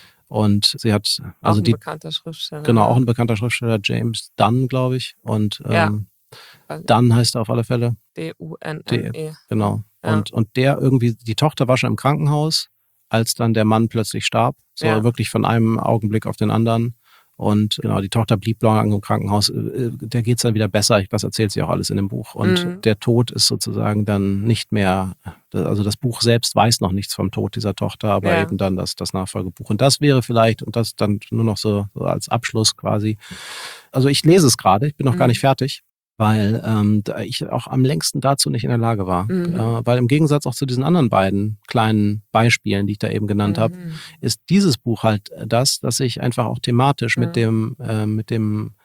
[SPEAKER 1] Und sie hat,
[SPEAKER 2] Auch
[SPEAKER 1] also
[SPEAKER 2] ein
[SPEAKER 1] die,
[SPEAKER 2] bekannter Schriftsteller.
[SPEAKER 1] genau, auch
[SPEAKER 2] Ne?
[SPEAKER 1] ein bekannter Schriftsteller, James Dunn, glaube ich. Und
[SPEAKER 2] Ja,
[SPEAKER 1] ähm, Dunn heißt er auf alle Fälle.
[SPEAKER 2] D U N N
[SPEAKER 1] Die,
[SPEAKER 2] E.
[SPEAKER 1] genau.
[SPEAKER 2] Ja,
[SPEAKER 1] Und, und der irgendwie, die Tochter war schon im Krankenhaus, als dann der Mann plötzlich starb. So
[SPEAKER 2] ja.
[SPEAKER 1] wirklich von einem Augenblick auf den anderen. Und genau, die Tochter blieb lange im Krankenhaus. Äh, Der geht's dann wieder besser. Das erzählt sie auch alles in dem Buch. Und
[SPEAKER 2] Mhm.
[SPEAKER 1] der Tod ist sozusagen dann nicht mehr, also das Buch selbst weiß noch nichts vom Tod dieser Tochter, aber
[SPEAKER 2] Ja.
[SPEAKER 1] eben dann das, das Nachfolgebuch. Und das wäre vielleicht, und das dann nur noch so, so als Abschluss quasi. Also ich lese es gerade, ich bin noch
[SPEAKER 2] Mhm.
[SPEAKER 1] gar nicht fertig, weil ähm, da ich auch am längsten dazu nicht in der Lage war.
[SPEAKER 2] Mhm.
[SPEAKER 1] Äh, weil im Gegensatz auch zu diesen anderen beiden kleinen Beispielen, die ich da eben genannt habe,
[SPEAKER 2] Mhm.
[SPEAKER 1] ist dieses Buch halt das, dass ich einfach auch thematisch
[SPEAKER 2] Ja.
[SPEAKER 1] mit dem äh, mit dem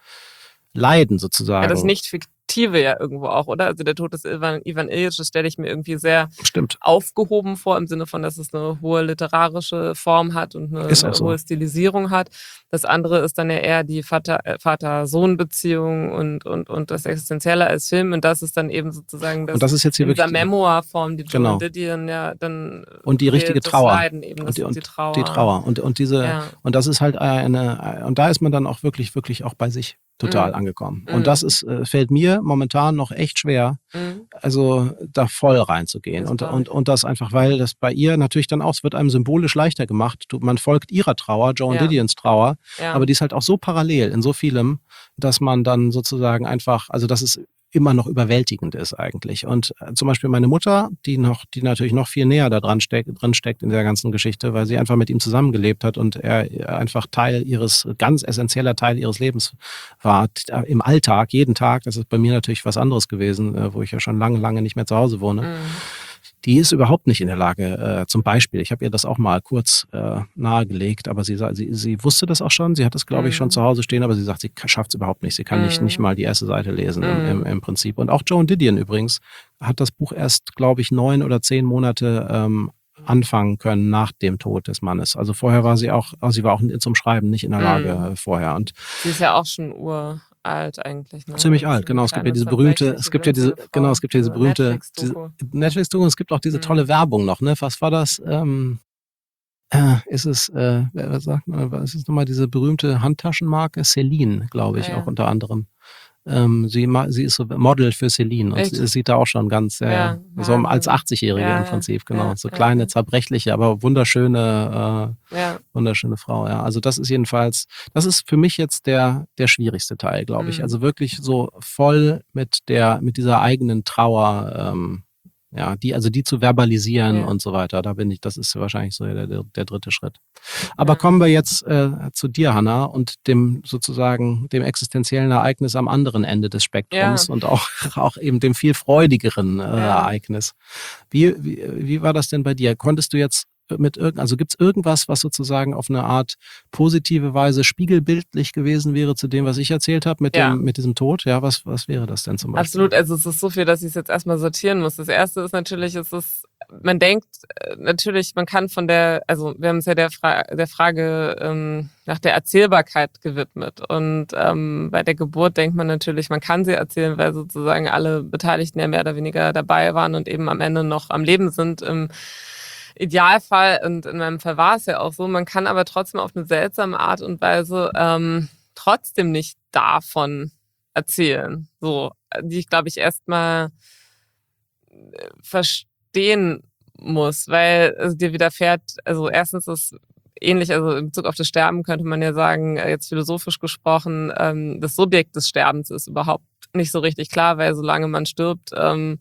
[SPEAKER 1] Leiden sozusagen.
[SPEAKER 2] Ja, das Nicht-Fiktive ja irgendwo auch, oder? Also der Tod des Ivan, Ivan Iljic, das stelle ich mir irgendwie sehr
[SPEAKER 1] Stimmt.
[SPEAKER 2] aufgehoben vor, im Sinne von, dass es eine hohe literarische Form hat und eine,
[SPEAKER 1] Ist auch
[SPEAKER 2] eine
[SPEAKER 1] so.
[SPEAKER 2] hohe Stilisierung hat. Das andere ist dann ja eher die Vater, äh, Vater-Sohn-Beziehung und, und, und das Existenzielle als Film. Und das ist dann eben sozusagen das,
[SPEAKER 1] Und das ist jetzt hier
[SPEAKER 2] in dieser
[SPEAKER 1] wirklich
[SPEAKER 2] Memoir-Form, die Joan
[SPEAKER 1] genau.
[SPEAKER 2] Didion ja dann
[SPEAKER 1] Und die richtige
[SPEAKER 2] wählt, das
[SPEAKER 1] Trauer.
[SPEAKER 2] Leiden eben, das
[SPEAKER 1] Und die,
[SPEAKER 2] ist
[SPEAKER 1] und
[SPEAKER 2] die Trauer.
[SPEAKER 1] die Trauer. Und, und diese,
[SPEAKER 2] Ja.
[SPEAKER 1] und das ist halt eine, und da ist man dann auch wirklich, wirklich auch bei sich total
[SPEAKER 2] Mhm.
[SPEAKER 1] angekommen.
[SPEAKER 2] Mhm.
[SPEAKER 1] Und das ist, äh, fällt mir momentan noch echt schwer,
[SPEAKER 2] Mhm.
[SPEAKER 1] also da voll reinzugehen.
[SPEAKER 2] Das
[SPEAKER 1] Und,
[SPEAKER 2] glaub
[SPEAKER 1] und,
[SPEAKER 2] ich.
[SPEAKER 1] und das einfach, weil das bei ihr natürlich dann auch, es wird einem symbolisch leichter gemacht. Du, man folgt ihrer Trauer, Joan
[SPEAKER 2] Ja.
[SPEAKER 1] Didions Trauer,
[SPEAKER 2] Ja.
[SPEAKER 1] aber die ist halt auch so parallel in so vielem, dass man dann sozusagen einfach, also dass es immer noch überwältigend ist eigentlich. Und äh, zum Beispiel meine Mutter, die noch, die natürlich noch viel näher da dran steckt, drin steckt in der ganzen Geschichte, weil sie einfach mit ihm zusammengelebt hat und er einfach Teil ihres, ganz essentieller Teil ihres Lebens war, t- im Alltag, jeden Tag. Das ist bei mir natürlich was anderes gewesen, äh, wo ich ja schon lange, lange nicht mehr zu Hause wohne.
[SPEAKER 2] Mhm.
[SPEAKER 1] Die ist überhaupt nicht in der Lage, äh, zum Beispiel, ich habe ihr das auch mal kurz äh, nahegelegt, aber sie, sa- sie, sie wusste das auch schon, sie hat das, glaube ich, schon
[SPEAKER 2] Mhm.
[SPEAKER 1] zu Hause stehen, aber sie sagt, sie schafft es überhaupt nicht. Sie kann nicht,
[SPEAKER 2] Mhm.
[SPEAKER 1] nicht mal die erste Seite lesen im, im,
[SPEAKER 2] Mhm.
[SPEAKER 1] im Prinzip. Und auch Joan Didion übrigens hat das Buch erst, glaube ich, neun oder zehn Monate ähm, anfangen können nach dem Tod des Mannes. Also vorher war sie auch, also sie war auch zum Schreiben nicht in der Lage
[SPEAKER 2] Mhm.
[SPEAKER 1] äh, vorher. Und
[SPEAKER 2] Sie ist ja auch schon uralt eigentlich. Ne?
[SPEAKER 1] ziemlich
[SPEAKER 2] Also
[SPEAKER 1] alt, genau. Es gibt ja
[SPEAKER 2] kleine,
[SPEAKER 1] diese berühmte, es
[SPEAKER 2] zerbrechliche,
[SPEAKER 1] gibt ja diese,
[SPEAKER 2] winzige
[SPEAKER 1] genau,
[SPEAKER 2] Frau.
[SPEAKER 1] es gibt ja diese
[SPEAKER 2] Diese
[SPEAKER 1] berühmte
[SPEAKER 2] Netflix-Doku.
[SPEAKER 1] Netflix-Doku, es gibt auch diese tolle
[SPEAKER 2] Mhm.
[SPEAKER 1] Werbung noch, ne? Was war das? Ähm, äh, ist es, äh, was sagt man, was ist nochmal diese berühmte Handtaschenmarke? Celine, glaube ich,
[SPEAKER 2] Ah,
[SPEAKER 1] auch
[SPEAKER 2] ja.
[SPEAKER 1] unter anderem. Ähm, sie, ma- sie ist so Model für Celine und
[SPEAKER 2] Echt?
[SPEAKER 1] sie sieht da auch schon ganz, ja,
[SPEAKER 2] Ja,
[SPEAKER 1] ja, so als
[SPEAKER 2] Wahnsinn.
[SPEAKER 1] achtzigjährige
[SPEAKER 2] Ja,
[SPEAKER 1] im
[SPEAKER 2] ja,
[SPEAKER 1] Prinzip, genau.
[SPEAKER 2] ja,
[SPEAKER 1] So
[SPEAKER 2] ja,
[SPEAKER 1] kleine,
[SPEAKER 2] ja.
[SPEAKER 1] zerbrechliche, aber wunderschöne, äh,
[SPEAKER 2] Ja.
[SPEAKER 1] wunderschöne Frau, ja. Also das ist jedenfalls, das ist für mich jetzt der, der schwierigste Teil, glaube ich.
[SPEAKER 2] Mhm.
[SPEAKER 1] Also wirklich so voll mit der, mit dieser eigenen Trauer, ähm, ja, die, also die zu verbalisieren
[SPEAKER 2] Ja.
[SPEAKER 1] und so weiter. Da bin ich, das ist wahrscheinlich so der, der, der dritte Schritt. Aber
[SPEAKER 2] Ja.
[SPEAKER 1] kommen wir jetzt äh, zu dir, Hanna, und dem sozusagen dem existenziellen Ereignis am anderen Ende des Spektrums
[SPEAKER 2] Ja.
[SPEAKER 1] und auch, auch eben dem viel freudigeren äh,
[SPEAKER 2] Ja.
[SPEAKER 1] Ereignis. Wie, wie, wie war das denn bei dir? Konntest du jetzt mit irgend, also gibt es irgendwas, was sozusagen auf eine Art positive Weise spiegelbildlich gewesen wäre zu dem, was ich erzählt habe mit
[SPEAKER 2] Ja.
[SPEAKER 1] dem, mit diesem Tod? Ja, was, was wäre das denn zum Beispiel?
[SPEAKER 2] Absolut, also es ist so viel, dass ich es jetzt erstmal sortieren muss. Das erste ist natürlich, es ist, man denkt äh, natürlich, man kann von der, also wir haben es ja der, Fra der Frage ähm, nach der Erzählbarkeit gewidmet. Und ähm, bei der Geburt denkt man natürlich, man kann sie erzählen, weil sozusagen alle Beteiligten ja mehr oder weniger dabei waren und eben am Ende noch am Leben sind. Im Idealfall, und in meinem Fall war es ja auch so, man kann aber trotzdem auf eine seltsame Art und Weise ähm, trotzdem nicht davon erzählen, so, die ich glaube ich erstmal verstehen muss, weil also dir widerfährt, also erstens ist ähnlich, also in Bezug auf das Sterben könnte man ja sagen, jetzt philosophisch gesprochen, ähm, das Subjekt des Sterbens ist überhaupt nicht so richtig klar, weil solange man stirbt, ähm,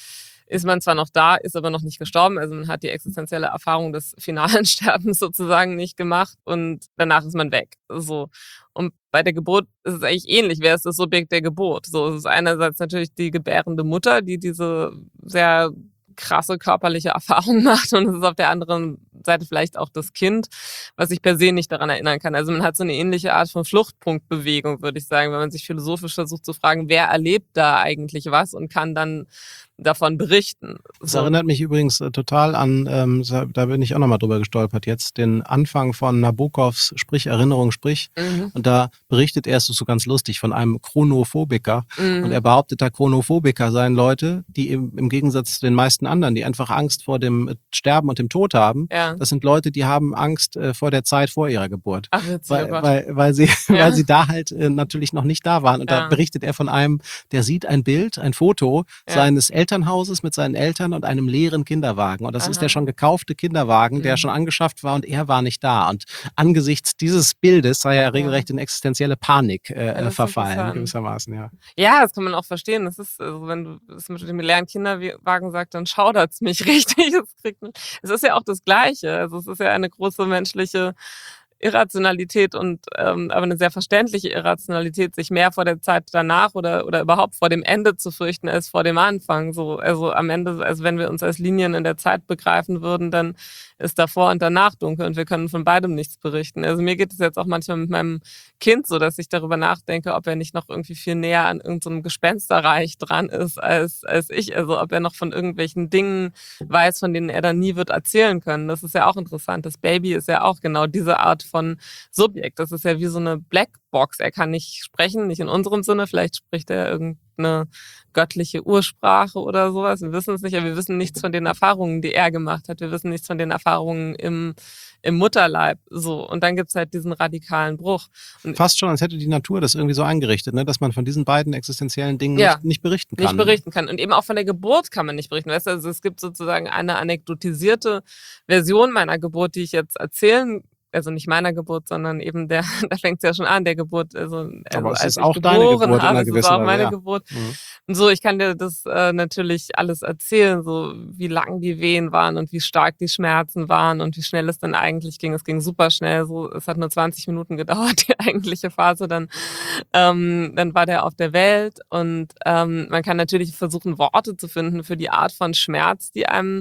[SPEAKER 2] ist man zwar noch da, ist aber noch nicht gestorben. Also man hat die existenzielle Erfahrung des finalen Sterbens sozusagen nicht gemacht und danach ist man weg. So. Und bei der Geburt ist es eigentlich ähnlich. Wer ist das Subjekt der Geburt? So, es ist einerseits natürlich die gebärende Mutter, die diese sehr krasse körperliche Erfahrung macht, und es ist auf der anderen Seite vielleicht auch das Kind, was sich per se nicht daran erinnern kann. Also man hat so eine ähnliche Art von Fluchtpunktbewegung, würde ich sagen, wenn man sich philosophisch versucht zu fragen, wer erlebt da eigentlich was und kann dann davon berichten.
[SPEAKER 1] Das
[SPEAKER 2] So.
[SPEAKER 1] erinnert mich übrigens äh, total an, ähm, da bin ich auch nochmal drüber gestolpert jetzt, den Anfang von Nabokovs Sprich, Erinnerung, Sprich.
[SPEAKER 2] Mhm.
[SPEAKER 1] Und da berichtet er, es ist so ganz lustig, von einem Chronophobiker.
[SPEAKER 2] Mhm.
[SPEAKER 1] Und er behauptet, da Chronophobiker seien Leute, die im, im Gegensatz zu den meisten anderen, die einfach Angst vor dem Sterben und dem Tod haben.
[SPEAKER 2] Ja.
[SPEAKER 1] Das sind Leute, die haben Angst äh, vor der Zeit vor ihrer Geburt.
[SPEAKER 2] Ach, witzig,
[SPEAKER 1] weil,
[SPEAKER 2] oh Gott.
[SPEAKER 1] weil, weil, sie,
[SPEAKER 2] Ja.
[SPEAKER 1] weil sie da halt äh, natürlich noch nicht da waren. Und
[SPEAKER 2] Ja.
[SPEAKER 1] da berichtet er von einem, der sieht ein Bild, ein Foto
[SPEAKER 2] Ja.
[SPEAKER 1] seines Elternhauses mit seinen Eltern und einem leeren Kinderwagen. Und das
[SPEAKER 2] Aha.
[SPEAKER 1] ist der schon gekaufte Kinderwagen, der
[SPEAKER 2] Mhm.
[SPEAKER 1] schon angeschafft war, und er war nicht da. Und angesichts dieses Bildes sei er regelrecht in existenzielle Panik äh,
[SPEAKER 2] das ist
[SPEAKER 1] verfallen,
[SPEAKER 2] interessant.
[SPEAKER 1] gewissermaßen, ja.
[SPEAKER 2] Ja, das kann man auch verstehen. Das ist, also wenn du das mit dem leeren Kinderwagen sagst, dann schaudert's mich richtig. Es kriegt mich- es ist ja auch das Gleiche. Also es ist ja eine große menschliche Irrationalität und ähm, aber eine sehr verständliche Irrationalität, sich mehr vor der Zeit danach oder oder überhaupt vor dem Ende zu fürchten als vor dem Anfang. So, also am Ende, also wenn wir uns als Linien in der Zeit begreifen würden, dann ist davor und danach dunkel und wir können von beidem nichts berichten. Also mir geht es jetzt auch manchmal mit meinem Kind so, dass ich darüber nachdenke, ob er nicht noch irgendwie viel näher an irgendeinem Gespensterreich dran ist als als ich. Also ob er noch von irgendwelchen Dingen weiß, von denen er dann nie wird erzählen können. Das ist ja auch interessant. Das Baby ist ja auch genau diese Art von Subjekt. Das ist ja wie so eine Blackbox. Er kann nicht sprechen, nicht in unserem Sinne. Vielleicht spricht er irgendeine göttliche Ursprache oder sowas. Wir wissen es nicht, aber wir wissen nichts von den Erfahrungen, die er gemacht hat. Wir wissen nichts von den Erfahrungen im, im Mutterleib. So. Und dann gibt's halt diesen radikalen Bruch. Und
[SPEAKER 1] Fast schon, als hätte die Natur das irgendwie so eingerichtet, ne? Dass man von diesen beiden existenziellen Dingen
[SPEAKER 2] Ja.
[SPEAKER 1] nicht, nicht berichten kann.
[SPEAKER 2] nicht berichten kann. Und eben auch von der Geburt kann man nicht berichten. Weißt du, also es gibt sozusagen eine anekdotisierte Version meiner Geburt, die ich jetzt erzählen, also nicht meiner Geburt, sondern eben der, da fängt es ja schon an, der Geburt. Also, also
[SPEAKER 1] Aber es
[SPEAKER 2] als
[SPEAKER 1] ist
[SPEAKER 2] ich
[SPEAKER 1] auch deine
[SPEAKER 2] geboren
[SPEAKER 1] Geburt in
[SPEAKER 2] habe,
[SPEAKER 1] einer
[SPEAKER 2] ist es
[SPEAKER 1] gewissen
[SPEAKER 2] auch
[SPEAKER 1] Weise,
[SPEAKER 2] meine
[SPEAKER 1] ja.
[SPEAKER 2] Geburt.
[SPEAKER 1] Mhm.
[SPEAKER 2] Und so, ich kann dir das äh, natürlich alles erzählen, so wie lang die Wehen waren und wie stark die Schmerzen waren und wie schnell es dann eigentlich ging. Es ging super schnell, so es hat nur zwanzig Minuten gedauert, die eigentliche Phase. Dann, ähm, dann war der auf der Welt und ähm, man kann natürlich versuchen, Worte zu finden für die Art von Schmerz, die einem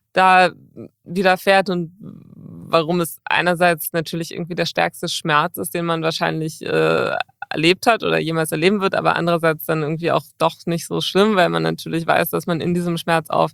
[SPEAKER 2] da widerfährt und warum es einerseits natürlich irgendwie der stärkste Schmerz ist, den man wahrscheinlich äh, erlebt hat oder jemals erleben wird, aber andererseits dann irgendwie auch doch nicht so schlimm, weil man natürlich weiß, dass man in diesem Schmerz auf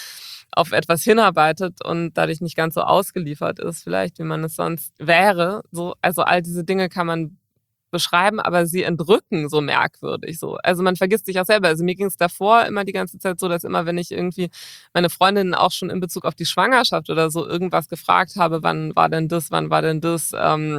[SPEAKER 2] auf etwas hinarbeitet und dadurch nicht ganz so ausgeliefert ist, vielleicht, wie man es sonst wäre. So, also all diese Dinge kann man beschreiben, aber sie entrücken so merkwürdig so. Also man vergisst sich auch selber. Also mir ging es davor immer die ganze Zeit so, dass immer, wenn ich irgendwie meine Freundinnen auch schon in Bezug auf die Schwangerschaft oder so irgendwas gefragt habe, wann war denn das, wann war denn das, ähm,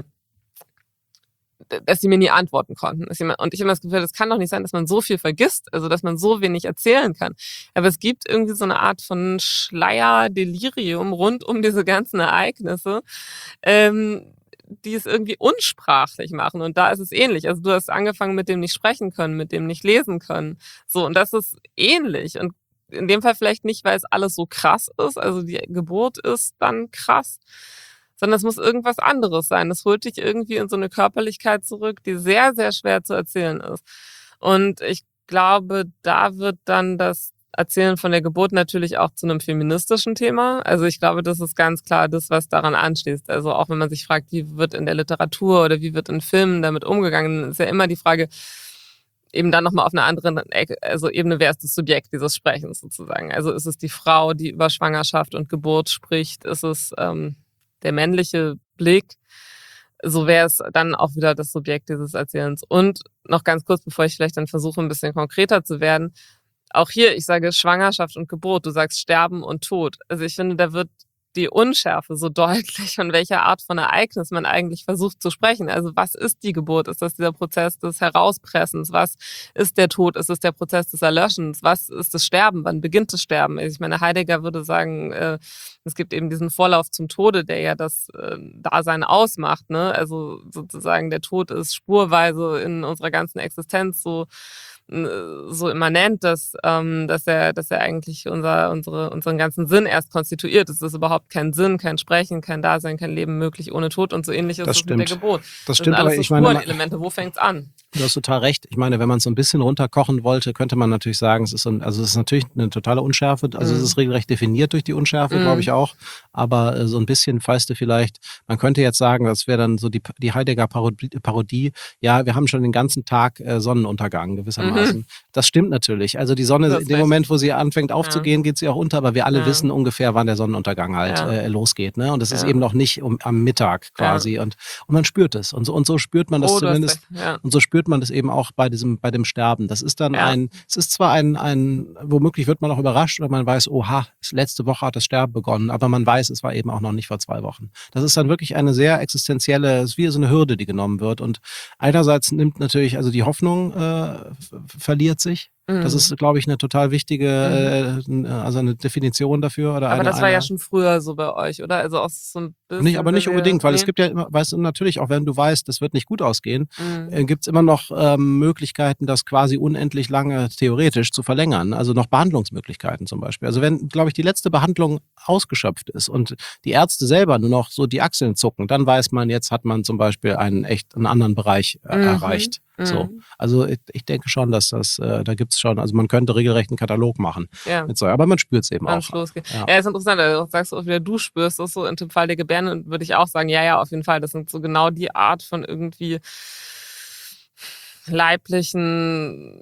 [SPEAKER 2] dass sie mir nie antworten konnten. Und ich habe das Gefühl, das kann doch nicht sein, dass man so viel vergisst, also dass man so wenig erzählen kann. Aber es gibt irgendwie so eine Art von Schleier, Delirium rund um diese ganzen Ereignisse, ähm, die es irgendwie unsprachlich machen. Und da ist es ähnlich. Also du hast angefangen mit dem nicht sprechen können, mit dem nicht lesen können. So, und das ist ähnlich. Und in dem Fall vielleicht nicht, weil es alles so krass ist. Also die Geburt ist dann krass. Sondern es muss irgendwas anderes sein. Das holt dich irgendwie in so eine Körperlichkeit zurück, die sehr, sehr schwer zu erzählen ist. Und ich glaube, da wird dann das Erzählen von der Geburt natürlich auch zu einem feministischen Thema. Also ich glaube, das ist ganz klar das, was daran anschließt. Also auch wenn man sich fragt, wie wird in der Literatur oder wie wird in Filmen damit umgegangen, ist ja immer die Frage, eben dann nochmal auf einer anderen also Ebene, wer ist das Subjekt dieses Sprechens sozusagen. Also ist es die Frau, die über Schwangerschaft und Geburt spricht? Ist es ähm, der männliche Blick? So wäre es dann auch wieder das Subjekt dieses Erzählens. Und noch ganz kurz, bevor ich vielleicht dann versuche, ein bisschen konkreter zu werden, auch hier, ich sage Schwangerschaft und Geburt, du sagst Sterben und Tod. Also ich finde, da wird die Unschärfe so deutlich, von welcher Art von Ereignis man eigentlich versucht zu sprechen. Also was ist die Geburt? Ist das dieser Prozess des Herauspressens? Was ist der Tod? Ist es der Prozess des Erlöschens? Was ist das Sterben? Wann beginnt das Sterben? Ich meine, Heidegger würde sagen, äh, es gibt eben diesen Vorlauf zum Tode, der ja das äh, Dasein ausmacht. Ne? Also sozusagen der Tod ist spurweise in unserer ganzen Existenz so so immanent, dass, ähm, dass er, dass er eigentlich unser, unsere, unseren ganzen Sinn erst konstituiert. Es ist überhaupt kein Sinn, kein Sprechen, kein Dasein, kein Leben möglich ohne Tod und so ähnlich ist es mit der Geburt.
[SPEAKER 1] Das,
[SPEAKER 2] das
[SPEAKER 1] stimmt,
[SPEAKER 2] sind alles
[SPEAKER 1] aber
[SPEAKER 2] so
[SPEAKER 1] ich meine,
[SPEAKER 2] Spurenelemente. Wo fängt's an?
[SPEAKER 1] Du hast total recht. Ich meine, wenn man es so ein bisschen runterkochen wollte, könnte man natürlich sagen, es ist, ein, also es ist natürlich eine totale Unschärfe. Also mm. es ist regelrecht definiert durch die Unschärfe, mm. glaube ich auch. Aber äh, so ein bisschen, weißt du vielleicht, man könnte jetzt sagen, das wäre dann so die, die Heidegger-Parodie. Parodie. Ja, wir haben schon den ganzen Tag äh, Sonnenuntergang gewissermaßen. Mm. Das stimmt natürlich. Also die Sonne, in dem Moment, wo sie anfängt aufzugehen, ja. geht sie auch unter. Aber wir alle ja. wissen ungefähr, wann der Sonnenuntergang halt ja. äh, losgeht. Ne? Und das ja. ist eben noch nicht um, am Mittag quasi. Ja. Und, und man spürt es. Und so, und so spürt man das oh, zumindest. Ja. Und so spürt man das eben auch bei diesem, bei dem Sterben. Das ist dann ja. ein, es ist zwar ein, ein, womöglich wird man auch überrascht, oder man weiß, oha, letzte Woche hat das Sterben begonnen, aber man weiß, es war eben auch noch nicht vor zwei Wochen. Das ist dann wirklich eine sehr existenzielle, es ist wie so eine Hürde, die genommen wird. Und einerseits nimmt natürlich, also die Hoffnung äh, verliert sich. Das ist, glaube ich, eine total wichtige, mhm. äh, also eine Definition dafür. Oder
[SPEAKER 2] aber
[SPEAKER 1] eine,
[SPEAKER 2] das war
[SPEAKER 1] eine,
[SPEAKER 2] ja schon früher so bei euch, oder? Also auch so ein bisschen.
[SPEAKER 1] Nicht, aber nicht unbedingt, weil nee. es gibt ja immer, weißt du, natürlich, auch wenn du weißt, das wird nicht gut ausgehen, mhm. äh, gibt es immer noch ähm, Möglichkeiten, das quasi unendlich lange theoretisch zu verlängern. Also noch Behandlungsmöglichkeiten zum Beispiel. Also wenn, glaube ich, die letzte Behandlung ausgeschöpft ist und die Ärzte selber nur noch so die Achseln zucken, dann weiß man, jetzt hat man zum Beispiel einen echt einen anderen Bereich äh, mhm. erreicht. So. Also ich, ich denke schon, dass das, äh, da gibt's schon, also man könnte regelrecht einen Katalog machen. Ja. Mit so, aber man spürt es eben
[SPEAKER 2] Wann
[SPEAKER 1] auch.
[SPEAKER 2] Losgeht. Ja. ja, ist interessant, du sagst auch wieder, du spürst das so in dem Fall der Gebärden, würde ich auch sagen, ja, ja, auf jeden Fall, das sind so genau die Art von irgendwie leiblichen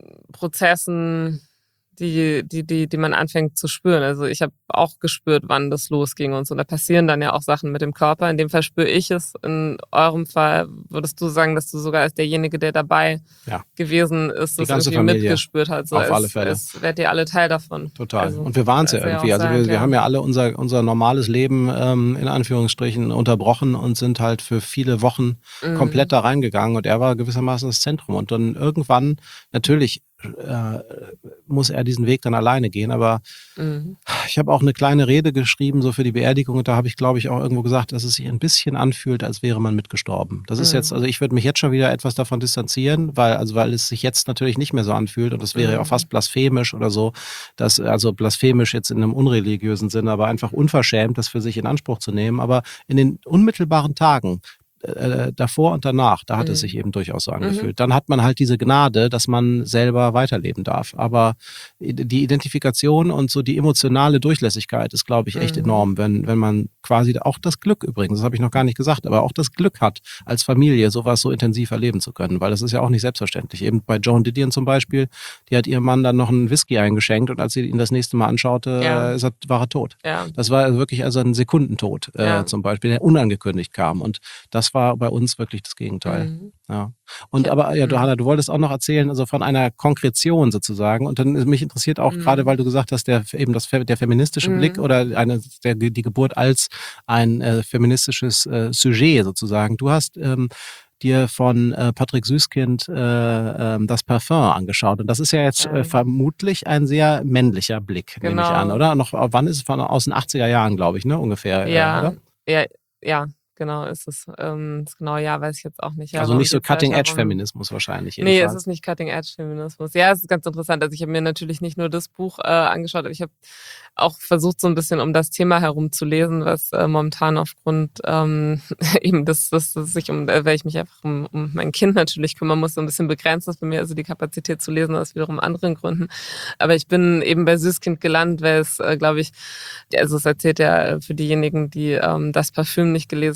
[SPEAKER 2] Prozessen, die, die, die, die man anfängt zu spüren. Also ich habe auch gespürt, wann das losging und so. Da passieren dann ja auch Sachen mit dem Körper. In dem Fall spüre ich es. In eurem Fall würdest du sagen, dass du sogar als derjenige, der dabei ja. gewesen ist, das irgendwie Familie. mitgespürt hat. So,
[SPEAKER 1] Auf
[SPEAKER 2] es,
[SPEAKER 1] alle Fälle.
[SPEAKER 2] Es werdet ihr alle Teil davon.
[SPEAKER 1] Total. Also, und wir waren es ja irgendwie. Also wir, wir ja. haben ja alle unser, unser normales Leben ähm, in Anführungsstrichen unterbrochen und sind halt für viele Wochen mhm. komplett da reingegangen. Und er war gewissermaßen das Zentrum. Und dann irgendwann, natürlich, Äh, muss er diesen Weg dann alleine gehen. Aber mhm. ich habe auch eine kleine Rede geschrieben, so für die Beerdigung, und da habe ich, glaube ich, auch irgendwo gesagt, dass es sich ein bisschen anfühlt, als wäre man mitgestorben. Das ist mhm. jetzt, also ich würde mich jetzt schon wieder etwas davon distanzieren, weil, also weil es sich jetzt natürlich nicht mehr so anfühlt und das wäre ja mhm. auch fast blasphemisch oder so, dass, also blasphemisch jetzt in einem unreligiösen Sinne, aber einfach unverschämt, das für sich in Anspruch zu nehmen. Aber in den unmittelbaren Tagen, Äh, davor und danach, da hat mhm. es sich eben durchaus so angefühlt. Mhm. Dann hat man halt diese Gnade, dass man selber weiterleben darf. Aber die Identifikation und so die emotionale Durchlässigkeit ist, glaube ich, echt mhm. enorm, wenn, wenn man quasi auch das Glück übrigens, das habe ich noch gar nicht gesagt, aber auch das Glück hat, als Familie sowas so intensiv erleben zu können, weil das ist ja auch nicht selbstverständlich. Eben bei Joan Didion zum Beispiel, die hat ihrem Mann dann noch einen Whisky eingeschenkt und als sie ihn das nächste Mal anschaute, ja. äh, ist er, war er tot. Ja. Das war wirklich also ein Sekundentod äh, ja. zum Beispiel, der unangekündigt kam und das war bei uns wirklich das Gegenteil. Mhm. Ja. Und ja. aber, ja, du, Hanna, du wolltest auch noch erzählen, also von einer Konkretion sozusagen. Und dann mich interessiert auch mhm. gerade, weil du gesagt hast, der eben das der feministische mhm. Blick oder eine der die Geburt als ein äh, feministisches äh, Sujet sozusagen. Du hast ähm, dir von äh, Patrick Süskind äh, äh, das Parfum angeschaut. Und das ist ja jetzt äh, vermutlich ein sehr männlicher Blick, genau. nehme ich an, oder? Noch, wann ist es? Von aus den achtziger Jahren, glaube ich, ne? Ungefähr.
[SPEAKER 2] Ja,
[SPEAKER 1] äh, oder?
[SPEAKER 2] ja, ja. Genau, ist es. Ähm, das genaue Jahr weiß ich jetzt auch nicht.
[SPEAKER 1] Also nicht so Cutting-Edge-Feminismus wahrscheinlich.
[SPEAKER 2] Jedenfalls. Nee, es ist nicht Cutting-Edge-Feminismus. Ja, es ist ganz interessant. Also ich habe mir natürlich nicht nur das Buch äh, angeschaut, aber ich habe auch versucht, so ein bisschen um das Thema herum zu lesen, was äh, momentan aufgrund ähm, eben das, das, das sich um, äh, weil ich mich einfach um, um mein Kind natürlich kümmern muss, so ein bisschen begrenzt ist bei mir, also die Kapazität zu lesen, aus wiederum anderen Gründen. Aber ich bin eben bei Süskind gelandet, weil es, äh, glaube ich, also es erzählt ja für diejenigen, die ähm, das Parfüm nicht gelesen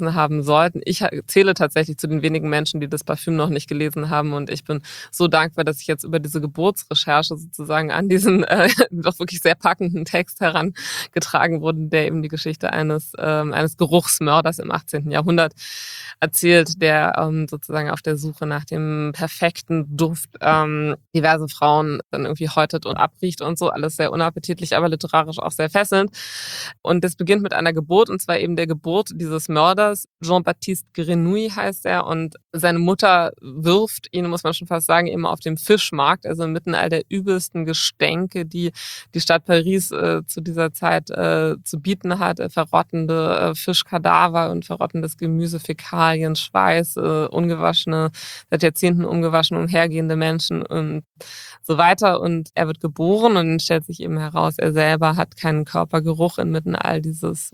[SPEAKER 2] gelesen haben sollten. Ich zähle tatsächlich zu den wenigen Menschen, die das Parfüm noch nicht gelesen haben und ich bin so dankbar, dass ich jetzt über diese Geburtsrecherche sozusagen an diesen äh, doch wirklich sehr packenden Text herangetragen wurde, der eben die Geschichte eines, ähm, eines Geruchsmörders im achtzehnten Jahrhundert erzählt, der ähm, sozusagen auf der Suche nach dem perfekten Duft ähm, diverse Frauen dann irgendwie häutet und abriecht und so. Alles sehr unappetitlich, aber literarisch auch sehr fesselnd. Und das beginnt mit einer Geburt, und zwar eben der Geburt dieses Mörders. Jean-Baptiste Grenouille heißt er, und seine Mutter wirft ihn, muss man schon fast sagen, eben auf dem Fischmarkt, also inmitten all der übelsten Gestänke, die die Stadt Paris äh, zu dieser Zeit äh, zu bieten hat. Äh, verrottende äh, Fischkadaver und verrottendes Gemüse, Fäkalien, Schweiß, äh, ungewaschene, seit Jahrzehnten ungewaschene und hergehende Menschen und so weiter. Und er wird geboren und dann stellt sich eben heraus, er selber hat keinen Körpergeruch inmitten all dieses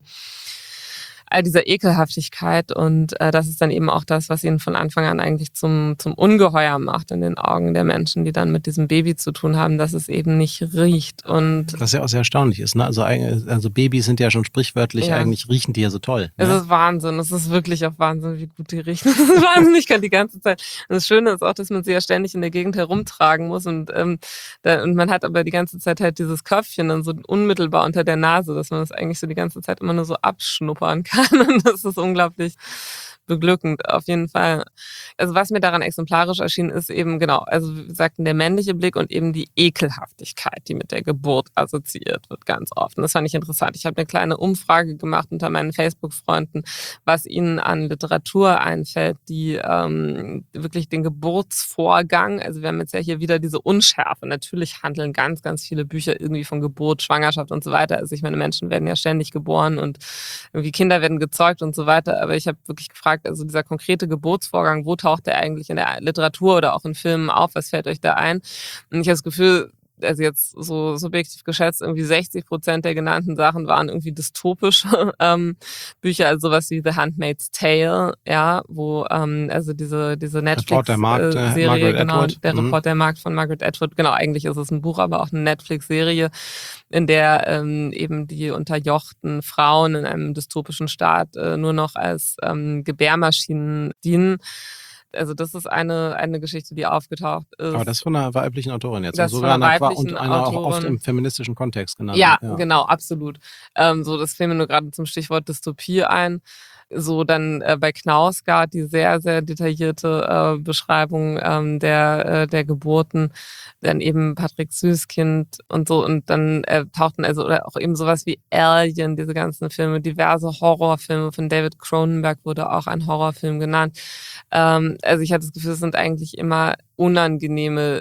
[SPEAKER 2] all dieser Ekelhaftigkeit, und äh, das ist dann eben auch das, was ihn von Anfang an eigentlich zum zum Ungeheuer macht in den Augen der Menschen, die dann mit diesem Baby zu tun haben, dass es eben nicht riecht. Und
[SPEAKER 1] was ja auch sehr erstaunlich ist, ne? Also, also Babys sind ja schon sprichwörtlich, ja. Eigentlich riechen die ja so toll. Ne?
[SPEAKER 2] Es ist Wahnsinn, es ist wirklich auch Wahnsinn, wie gut die riechen. Es ist wahnsinnig, kann die ganze Zeit. Und das Schöne ist auch, dass man sie ja ständig in der Gegend herumtragen muss, und ähm, da, und man hat aber die ganze Zeit halt dieses Köpfchen dann so unmittelbar unter der Nase, dass man das eigentlich so die ganze Zeit immer nur so abschnuppern kann. Und das ist unglaublich beglückend, auf jeden Fall. Also was mir daran exemplarisch erschien, ist eben genau, also wie gesagt, der männliche Blick und eben die Ekelhaftigkeit, die mit der Geburt assoziiert wird, ganz oft. Und das fand ich interessant. Ich habe eine kleine Umfrage gemacht unter meinen Facebook-Freunden, was ihnen an Literatur einfällt, die ähm, wirklich den Geburtsvorgang, also wir haben jetzt ja hier wieder diese Unschärfe. Natürlich handeln ganz, ganz viele Bücher irgendwie von Geburt, Schwangerschaft und so weiter. Also ich meine, Menschen werden ja ständig geboren und irgendwie Kinder werden gezeugt und so weiter. Aber ich habe wirklich gefragt, also dieser konkrete Geburtsvorgang, wo taucht der eigentlich in der Literatur oder auch in Filmen auf? Was fällt euch da ein? Und ich habe das Gefühl, also jetzt so subjektiv geschätzt, irgendwie sechzig Prozent der genannten Sachen waren irgendwie dystopische ähm, Bücher, also sowas wie The Handmaid's Tale, ja, wo ähm, also diese diese Netflix-Serie, äh, genau, Atwood. Der mhm. Report der Markt von Margaret Atwood, genau, eigentlich ist es ein Buch, aber auch eine Netflix-Serie, in der ähm, eben die unterjochten Frauen in einem dystopischen Staat äh, nur noch als ähm, Gebärmaschinen dienen. Also das ist eine eine Geschichte, die aufgetaucht ist.
[SPEAKER 1] Aber das von einer weiblichen Autorin jetzt.
[SPEAKER 2] Das
[SPEAKER 1] und sogar
[SPEAKER 2] von einer
[SPEAKER 1] einer,
[SPEAKER 2] weiblichen
[SPEAKER 1] und einer
[SPEAKER 2] Autorin.
[SPEAKER 1] Auch oft im feministischen Kontext genannt.
[SPEAKER 2] Ja,
[SPEAKER 1] ja.
[SPEAKER 2] genau, absolut. Ähm, so, das fiel mir nur gerade zum Stichwort Dystopie ein. So dann äh, bei Knausgard die sehr, sehr detaillierte äh, Beschreibung ähm, der äh, der Geburten, dann eben Patrick Süßkind und so, und dann äh, tauchten also oder auch eben sowas wie Alien, diese ganzen Filme, diverse Horrorfilme, von David Cronenberg wurde auch ein Horrorfilm genannt. Ähm, also ich hatte das Gefühl, es sind eigentlich immer unangenehme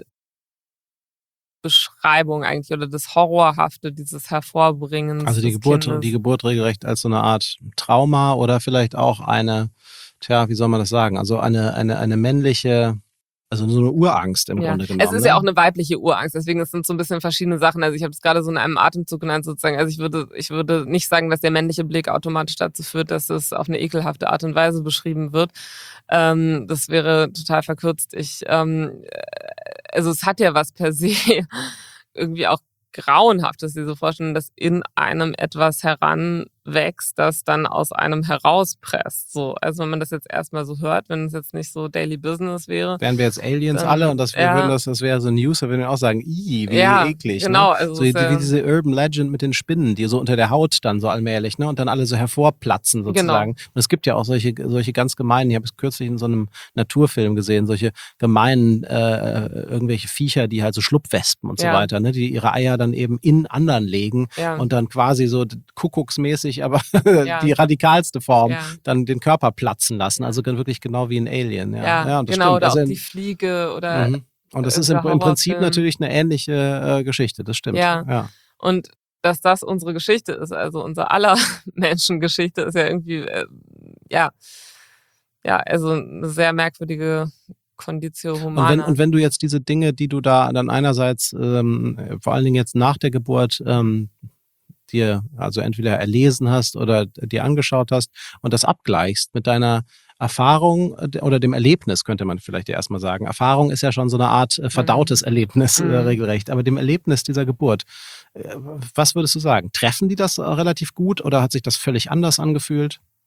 [SPEAKER 2] Beschreibung eigentlich oder das Horrorhafte, dieses Hervorbringen.
[SPEAKER 1] Also die Geburt, Kindes. die Geburt regelrecht als so eine Art Trauma oder vielleicht auch eine, tja, wie soll man das sagen? Also eine, eine, eine männliche, also so eine Urangst im
[SPEAKER 2] ja.
[SPEAKER 1] Grunde genommen.
[SPEAKER 2] Es ist
[SPEAKER 1] ne?
[SPEAKER 2] ja auch eine weibliche Urangst, deswegen es sind so ein bisschen verschiedene Sachen. Also ich habe es gerade so in einem Atemzug genannt sozusagen. Also ich würde, ich würde nicht sagen, dass der männliche Blick automatisch dazu führt, dass es auf eine ekelhafte Art und Weise beschrieben wird. Ähm, das wäre total verkürzt. Ich, ähm, also es hat ja was per se irgendwie auch Grauenhaftes, diese Vorstellung, dass in einem etwas heranwächst, das dann aus einem herauspresst. So, also wenn man das jetzt erstmal so hört, wenn es jetzt nicht so Daily Business wäre.
[SPEAKER 1] Wären wir jetzt Aliens dann, alle und das, wir ja. würden das, das wäre so News, da würden wir auch sagen, ih, wie
[SPEAKER 2] ja,
[SPEAKER 1] eklig.
[SPEAKER 2] Genau,
[SPEAKER 1] ne?
[SPEAKER 2] also
[SPEAKER 1] so wie, wie diese Urban Legend mit den Spinnen, die so unter der Haut dann so allmählich, ne, und dann alle so hervorplatzen sozusagen. Genau. Und es gibt ja auch solche, solche ganz gemeinen, ich habe es kürzlich in so einem Naturfilm gesehen, solche gemeinen äh, irgendwelche Viecher, die halt so Schlupfwespen und so ja. weiter, ne, die ihre Eier dann eben in anderen legen ja. und dann quasi so kuckucksmäßig, aber ja. die radikalste Form, ja. dann den Körper platzen lassen. Also wirklich genau wie ein Alien. Ja,
[SPEAKER 2] ja,
[SPEAKER 1] ja und das
[SPEAKER 2] genau,
[SPEAKER 1] stimmt.
[SPEAKER 2] oder
[SPEAKER 1] also
[SPEAKER 2] auch die Fliege oder
[SPEAKER 1] mhm. Und das ist im, im Prinzip natürlich eine ähnliche äh, Geschichte, das stimmt.
[SPEAKER 2] Ja.
[SPEAKER 1] ja.
[SPEAKER 2] Und dass das unsere Geschichte ist, also unser aller Menschengeschichte, ist ja irgendwie, äh, ja, ja, also eine sehr merkwürdige Conditio Humana.
[SPEAKER 1] Und wenn, und wenn du jetzt diese Dinge, die du da dann einerseits, ähm, vor allen Dingen jetzt nach der Geburt, ähm, dir also entweder erlesen hast oder dir angeschaut hast und das abgleichst mit deiner Erfahrung oder dem Erlebnis, könnte man vielleicht ja erstmal sagen. Erfahrung ist ja schon so eine Art äh, verdautes mhm. Erlebnis, äh, regelrecht. Aber dem Erlebnis dieser Geburt, äh, was würdest du sagen? Treffen die das äh, relativ gut oder hat sich das völlig anders angefühlt?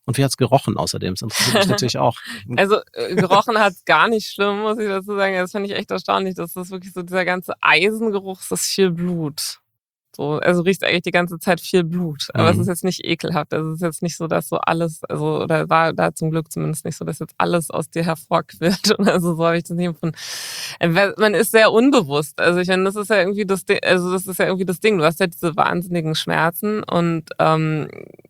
[SPEAKER 1] Und wie hat's gerochen außerdem? Das interessiert mich natürlich auch.
[SPEAKER 2] Also äh, gerochen hat's gar nicht schlimm, muss ich dazu sagen. Das fand ich echt erstaunlich, dass das wirklich so dieser ganze Eisengeruch, das ist viel Blut. So, also riecht eigentlich die ganze Zeit viel Blut. Aber mhm. es ist jetzt nicht ekelhaft. Also es ist jetzt nicht so, dass so alles, also oder war da zum Glück zumindest nicht so, dass jetzt alles aus dir hervorquillt. Und also so habe ich das nicht empfunden. Man ist sehr unbewusst. Also ich meine, das ist ja irgendwie das Ding, also das ist ja irgendwie das Ding. Du hast ja diese wahnsinnigen Schmerzen und ähm,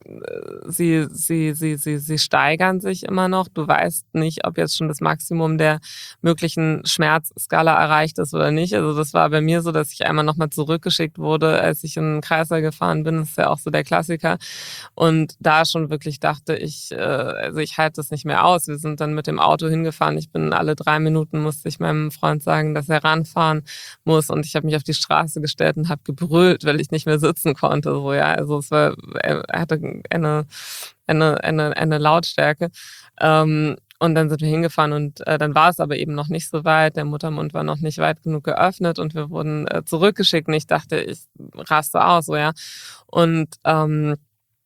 [SPEAKER 2] sie, sie, sie, sie, sie steigern sich immer noch. Du weißt nicht, ob jetzt schon das Maximum der möglichen Schmerzskala erreicht ist oder nicht. Also das war bei mir so, dass ich einmal nochmal zurückgeschickt wurde, als ich in den Kreißsaal gefahren bin. Das ist ja auch so der Klassiker. Und da schon wirklich dachte ich, äh, also ich halte das nicht mehr aus. Wir sind dann mit dem Auto hingefahren. Ich bin alle drei Minuten, musste ich meinem Freund sagen, dass er ranfahren muss. Und ich habe mich auf die Straße gestellt und habe gebrüllt, weil ich nicht mehr sitzen konnte. So, ja, also es war, er hatte eine, eine, eine, eine Lautstärke. Ähm, Und dann sind wir hingefahren und äh, dann war es aber eben noch nicht so weit. Der Muttermund war noch nicht weit genug geöffnet und wir wurden äh, zurückgeschickt. Und ich dachte, ich raste aus, so ja. Und ähm,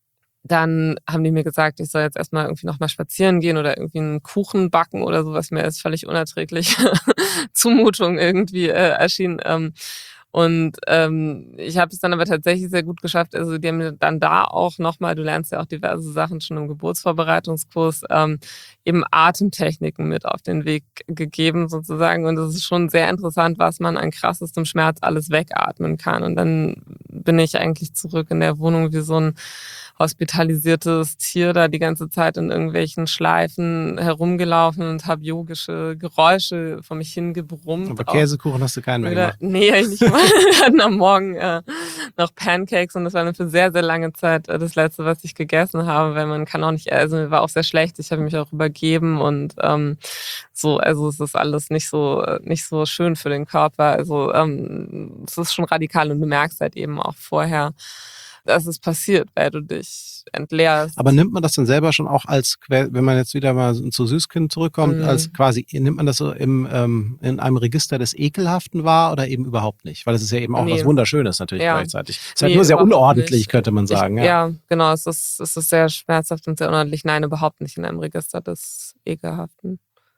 [SPEAKER 2] dann haben die mir gesagt, ich soll jetzt erstmal irgendwie nochmal spazieren gehen oder irgendwie einen Kuchen backen oder sowas. Mir ist völlig unerträglich Zumutung irgendwie äh, erschienen. Ähm, Und ähm, ich habe es dann aber tatsächlich sehr gut geschafft. Also die haben mir dann da auch nochmal, du lernst ja auch diverse Sachen schon im Geburtsvorbereitungskurs, ähm, eben Atemtechniken mit auf den Weg gegeben sozusagen. Und es ist schon sehr interessant, was man an krassestem Schmerz alles wegatmen kann. Und dann bin ich eigentlich zurück in der Wohnung wie so ein hospitalisiertes Tier da die ganze Zeit in irgendwelchen Schleifen herumgelaufen und habe yogische Geräusche vor mich hingebrummt.
[SPEAKER 1] Aber Käsekuchen hast du keinen mehr gemacht?
[SPEAKER 2] Nee, eigentlich nicht mal. Wir hatten am Morgen äh, noch Pancakes und das war dann für sehr, sehr lange Zeit äh, das Letzte, was ich gegessen habe, weil man kann auch nicht, also mir war auch sehr schlecht, ich habe mich auch übergeben und ähm, so, also es ist alles nicht so nicht so schön für den Körper. Also ähm, es ist schon radikal und du merkst halt eben auch vorher, dass es passiert, weil du dich entleerst.
[SPEAKER 1] Aber nimmt man das dann selber schon auch als, wenn man jetzt wieder mal zu Süßkind zurückkommt, mm. als quasi, nimmt man das so im, ähm, in einem Register des Ekelhaften wahr oder eben überhaupt nicht? Weil es ist ja eben auch nee. was Wunderschönes natürlich ja. gleichzeitig. Es ist halt nee, nur sehr unordentlich, nicht. könnte man sagen.
[SPEAKER 2] Ich,
[SPEAKER 1] ja.
[SPEAKER 2] ja, genau, es ist, es ist sehr schmerzhaft und sehr unordentlich. Nein, überhaupt nicht in einem Register des Ekelhaften.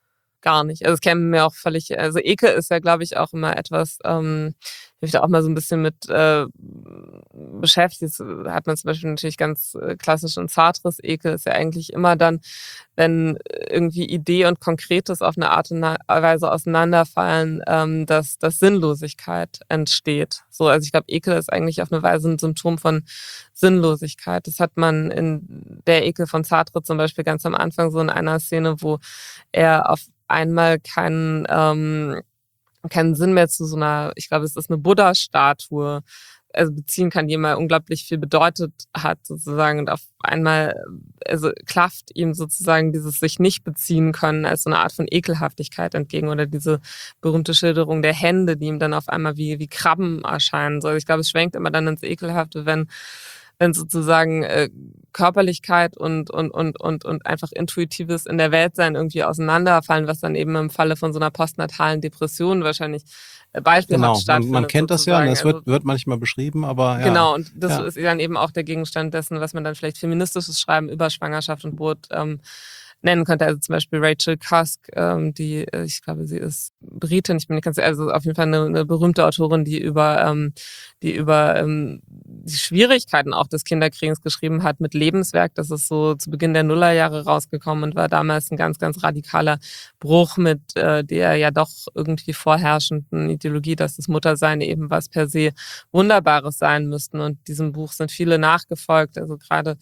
[SPEAKER 2] Gar nicht. Also es käme mir auch völlig, also Ekel ist ja, glaube ich, auch immer etwas, ähm, ich habe mich da auch mal so ein bisschen mit äh, beschäftigt. Das hat man zum Beispiel natürlich ganz äh, klassisch in Sartres. Ekel ist ja eigentlich immer dann, wenn irgendwie Idee und Konkretes auf eine Art und Weise auseinanderfallen, ähm, dass, dass Sinnlosigkeit entsteht. So, also ich glaube, Ekel ist eigentlich auf eine Weise ein Symptom von Sinnlosigkeit. Das hat man in der Ekel von Sartre zum Beispiel ganz am Anfang so in einer Szene, wo er auf einmal keinen, ähm, keinen Sinn mehr zu so einer, ich glaube, es ist eine Buddha-Statue, also beziehen kann, die mal unglaublich viel bedeutet hat sozusagen und auf einmal, also klafft ihm sozusagen dieses sich nicht beziehen können als so eine Art von Ekelhaftigkeit entgegen oder diese berühmte Schilderung der Hände, die ihm dann auf einmal wie, wie Krabben erscheinen. So, also ich glaube, es schwenkt immer dann ins Ekelhafte, wenn wenn sozusagen äh, Körperlichkeit und, und, und, und, und einfach Intuitives in der Welt sein irgendwie auseinanderfallen, was dann eben im Falle von so einer postnatalen Depression wahrscheinlich äh, beispielhaft
[SPEAKER 1] genau,
[SPEAKER 2] stattfindet.
[SPEAKER 1] Man, man kennt
[SPEAKER 2] sozusagen.
[SPEAKER 1] das ja, das wird, wird manchmal beschrieben, aber ja.
[SPEAKER 2] Genau, und das
[SPEAKER 1] ja.
[SPEAKER 2] ist dann eben auch der Gegenstand dessen, was man dann vielleicht feministisches Schreiben über Schwangerschaft und Geburt ähm, nennen könnte. Also zum Beispiel Rachel Cusk, ähm, die, ich glaube, sie ist Britin, ich bin nicht ganz, also auf jeden Fall eine, eine berühmte Autorin, die über, ähm, die über ähm, die Schwierigkeiten auch des Kinderkriegens geschrieben hat mit Lebenswerk. Das ist so zu Beginn der Nullerjahre rausgekommen und war damals ein ganz, ganz radikaler Bruch mit äh, der ja doch irgendwie vorherrschenden Ideologie, dass das Muttersein eben was per se Wunderbares sein müssten. Und diesem Buch sind viele nachgefolgt, also gerade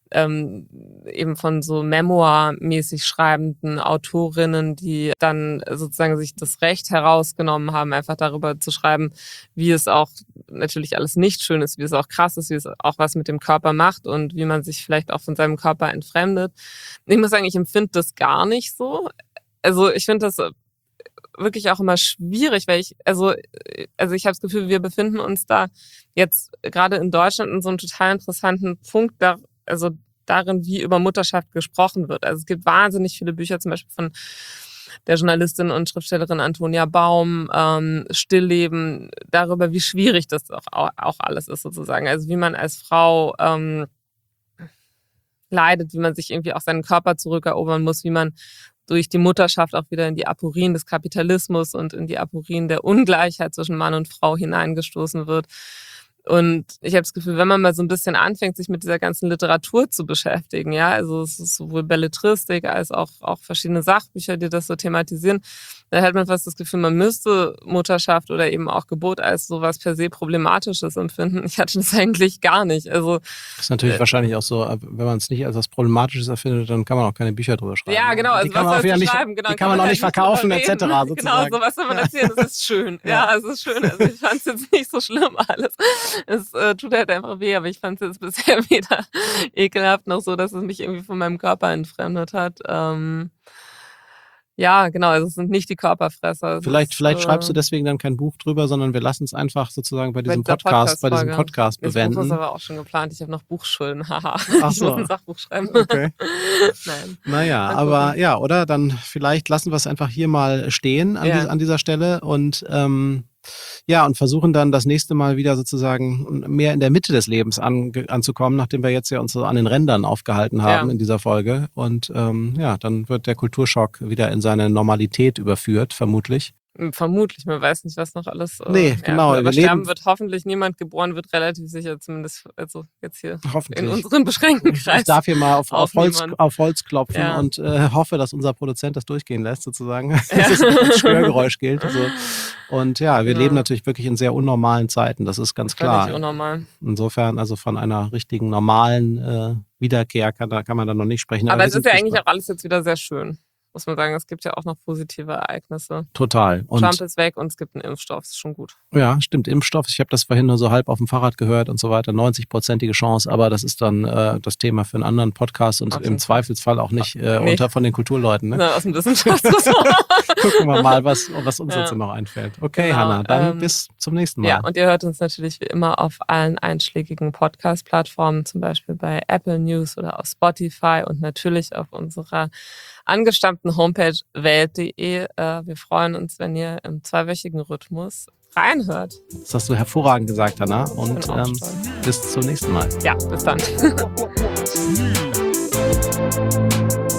[SPEAKER 2] Ähm, eben von so Memoir-mäßig schreibenden Autorinnen, die dann sozusagen sich das Recht herausgenommen haben, einfach darüber zu schreiben, wie es auch natürlich alles nicht schön ist, wie es auch krass ist, wie es auch was mit dem Körper macht und wie man sich vielleicht auch von seinem Körper entfremdet. Ich muss sagen, ich empfinde das gar nicht so. Also ich finde das wirklich auch immer schwierig, weil ich, also, also ich habe das Gefühl, wir befinden uns da jetzt gerade in Deutschland in so einem total interessanten Punkt, da also darin, wie über Mutterschaft gesprochen wird. Also es gibt wahnsinnig viele Bücher, zum Beispiel von der Journalistin und Schriftstellerin Antonia Baum, ähm, Stillleben, darüber, wie schwierig das auch, auch alles ist sozusagen. Also wie man als Frau ähm, leidet, wie man sich irgendwie auch seinen Körper zurückerobern muss, wie man durch die Mutterschaft auch wieder in die Aporien des Kapitalismus und in die Aporien der Ungleichheit zwischen Mann und Frau hineingestoßen wird. Und ich habe das Gefühl, wenn man mal so ein bisschen anfängt, sich mit dieser ganzen Literatur zu beschäftigen, ja, also es ist sowohl Belletristik als auch, auch verschiedene Sachbücher, die das so thematisieren, dann hat man fast das Gefühl, man müsste Mutterschaft oder eben auch Geburt als sowas per se Problematisches empfinden. Ich hatte das eigentlich gar nicht. Also
[SPEAKER 1] das ist natürlich äh, wahrscheinlich auch so, wenn man es nicht als was Problematisches erfindet, dann kann man auch keine Bücher drüber schreiben.
[SPEAKER 2] Ja, genau. Also
[SPEAKER 1] die kann
[SPEAKER 2] was
[SPEAKER 1] man auch wieder nicht,
[SPEAKER 2] schreiben, genau,
[SPEAKER 1] die kann man auch nicht verkaufen, et cetera.
[SPEAKER 2] Genau, sowas soll man erzählen, das ist schön. Ja, ja, es ist schön. Also ich fand es jetzt nicht so schlimm alles. Es äh, tut halt einfach weh, aber ich fand es jetzt bisher weder ekelhaft noch so, dass es mich irgendwie von meinem Körper entfremdet hat. Ähm, ja, genau, also es sind nicht die Körperfresser.
[SPEAKER 1] Vielleicht,
[SPEAKER 2] ist,
[SPEAKER 1] vielleicht
[SPEAKER 2] äh,
[SPEAKER 1] schreibst du deswegen dann kein Buch drüber, sondern wir lassen es einfach sozusagen bei diesem
[SPEAKER 2] bei
[SPEAKER 1] Podcast, bei diesem Podcast bewenden.
[SPEAKER 2] Das Buch ist aber auch schon geplant. Ich habe noch Buchschulden, haha.
[SPEAKER 1] Ach
[SPEAKER 2] Ich
[SPEAKER 1] so.
[SPEAKER 2] muss ein Sachbuch schreiben.
[SPEAKER 1] Okay.
[SPEAKER 2] Nein.
[SPEAKER 1] Naja, aber ja, oder? Dann vielleicht lassen wir es einfach hier mal stehen an,
[SPEAKER 2] Ja.
[SPEAKER 1] dies, an dieser Stelle und ähm, ja, und versuchen dann das nächste Mal wieder sozusagen mehr in der Mitte des Lebens an, anzukommen, nachdem wir jetzt ja uns so an den Rändern aufgehalten haben
[SPEAKER 2] Ja.
[SPEAKER 1] in dieser Folge. Und ähm, ja, dann wird der Kulturschock wieder in seine Normalität überführt, vermutlich.
[SPEAKER 2] Vermutlich, man weiß nicht, was noch alles. Äh,
[SPEAKER 1] Nee,
[SPEAKER 2] ja,
[SPEAKER 1] genau,
[SPEAKER 2] Aber
[SPEAKER 1] wir
[SPEAKER 2] sterben
[SPEAKER 1] leben-
[SPEAKER 2] wird hoffentlich niemand, geboren wird relativ sicher, zumindest also jetzt hier
[SPEAKER 1] Hoffentlich.
[SPEAKER 2] in unserem beschränkten
[SPEAKER 1] Ich
[SPEAKER 2] Kreis.
[SPEAKER 1] darf hier mal auf, auf,
[SPEAKER 2] Auf
[SPEAKER 1] Holz,
[SPEAKER 2] niemand.
[SPEAKER 1] auf Holz klopfen
[SPEAKER 2] Ja.
[SPEAKER 1] und äh, hoffe, dass unser Produzent das durchgehen lässt, sozusagen. Dass es als Störgeräusch gilt. Also. Und ja, wir
[SPEAKER 2] Ja.
[SPEAKER 1] leben natürlich wirklich in sehr unnormalen Zeiten, das ist ganz klar.
[SPEAKER 2] Völlig unnormal.
[SPEAKER 1] Insofern, also von einer richtigen normalen äh, Wiederkehr kann, da, kann man da noch nicht sprechen.
[SPEAKER 2] Aber
[SPEAKER 1] wir
[SPEAKER 2] es
[SPEAKER 1] sind
[SPEAKER 2] ist ja eigentlich
[SPEAKER 1] gespannt.
[SPEAKER 2] auch alles jetzt wieder sehr schön, muss man sagen. Es gibt ja auch noch positive Ereignisse.
[SPEAKER 1] Total. Und
[SPEAKER 2] Trump ist weg und es gibt einen Impfstoff, das ist schon gut.
[SPEAKER 1] ja, stimmt, Impfstoff. Ich habe das vorhin nur so halb auf dem Fahrrad gehört und so weiter. neunzig-prozentige Chance, aber das ist dann äh, das Thema für einen anderen Podcast und
[SPEAKER 2] Auf
[SPEAKER 1] im
[SPEAKER 2] jeden
[SPEAKER 1] Zweifelsfall auch nicht äh,
[SPEAKER 2] Nee.
[SPEAKER 1] unter von den Kulturleuten. Ne?
[SPEAKER 2] Na, aus dem Wissenschaftsressort.
[SPEAKER 1] Gucken wir mal, was, was uns
[SPEAKER 2] Ja.
[SPEAKER 1] dazu noch einfällt. Okay,
[SPEAKER 2] Genau,
[SPEAKER 1] Hannah, dann
[SPEAKER 2] ähm,
[SPEAKER 1] bis zum nächsten Mal.
[SPEAKER 2] Ja, und ihr hört uns natürlich wie immer auf allen einschlägigen Podcast-Plattformen, zum Beispiel bei Apple News oder auf Spotify und natürlich auf unserer angestammten Homepage welt punkt de. Äh, wir freuen uns, wenn ihr im zweiwöchigen Rhythmus reinhört.
[SPEAKER 1] Das hast du hervorragend gesagt, Hannah. Und
[SPEAKER 2] bin auch
[SPEAKER 1] ähm,
[SPEAKER 2] stolz.
[SPEAKER 1] bis zum nächsten Mal.
[SPEAKER 2] Ja, bis dann.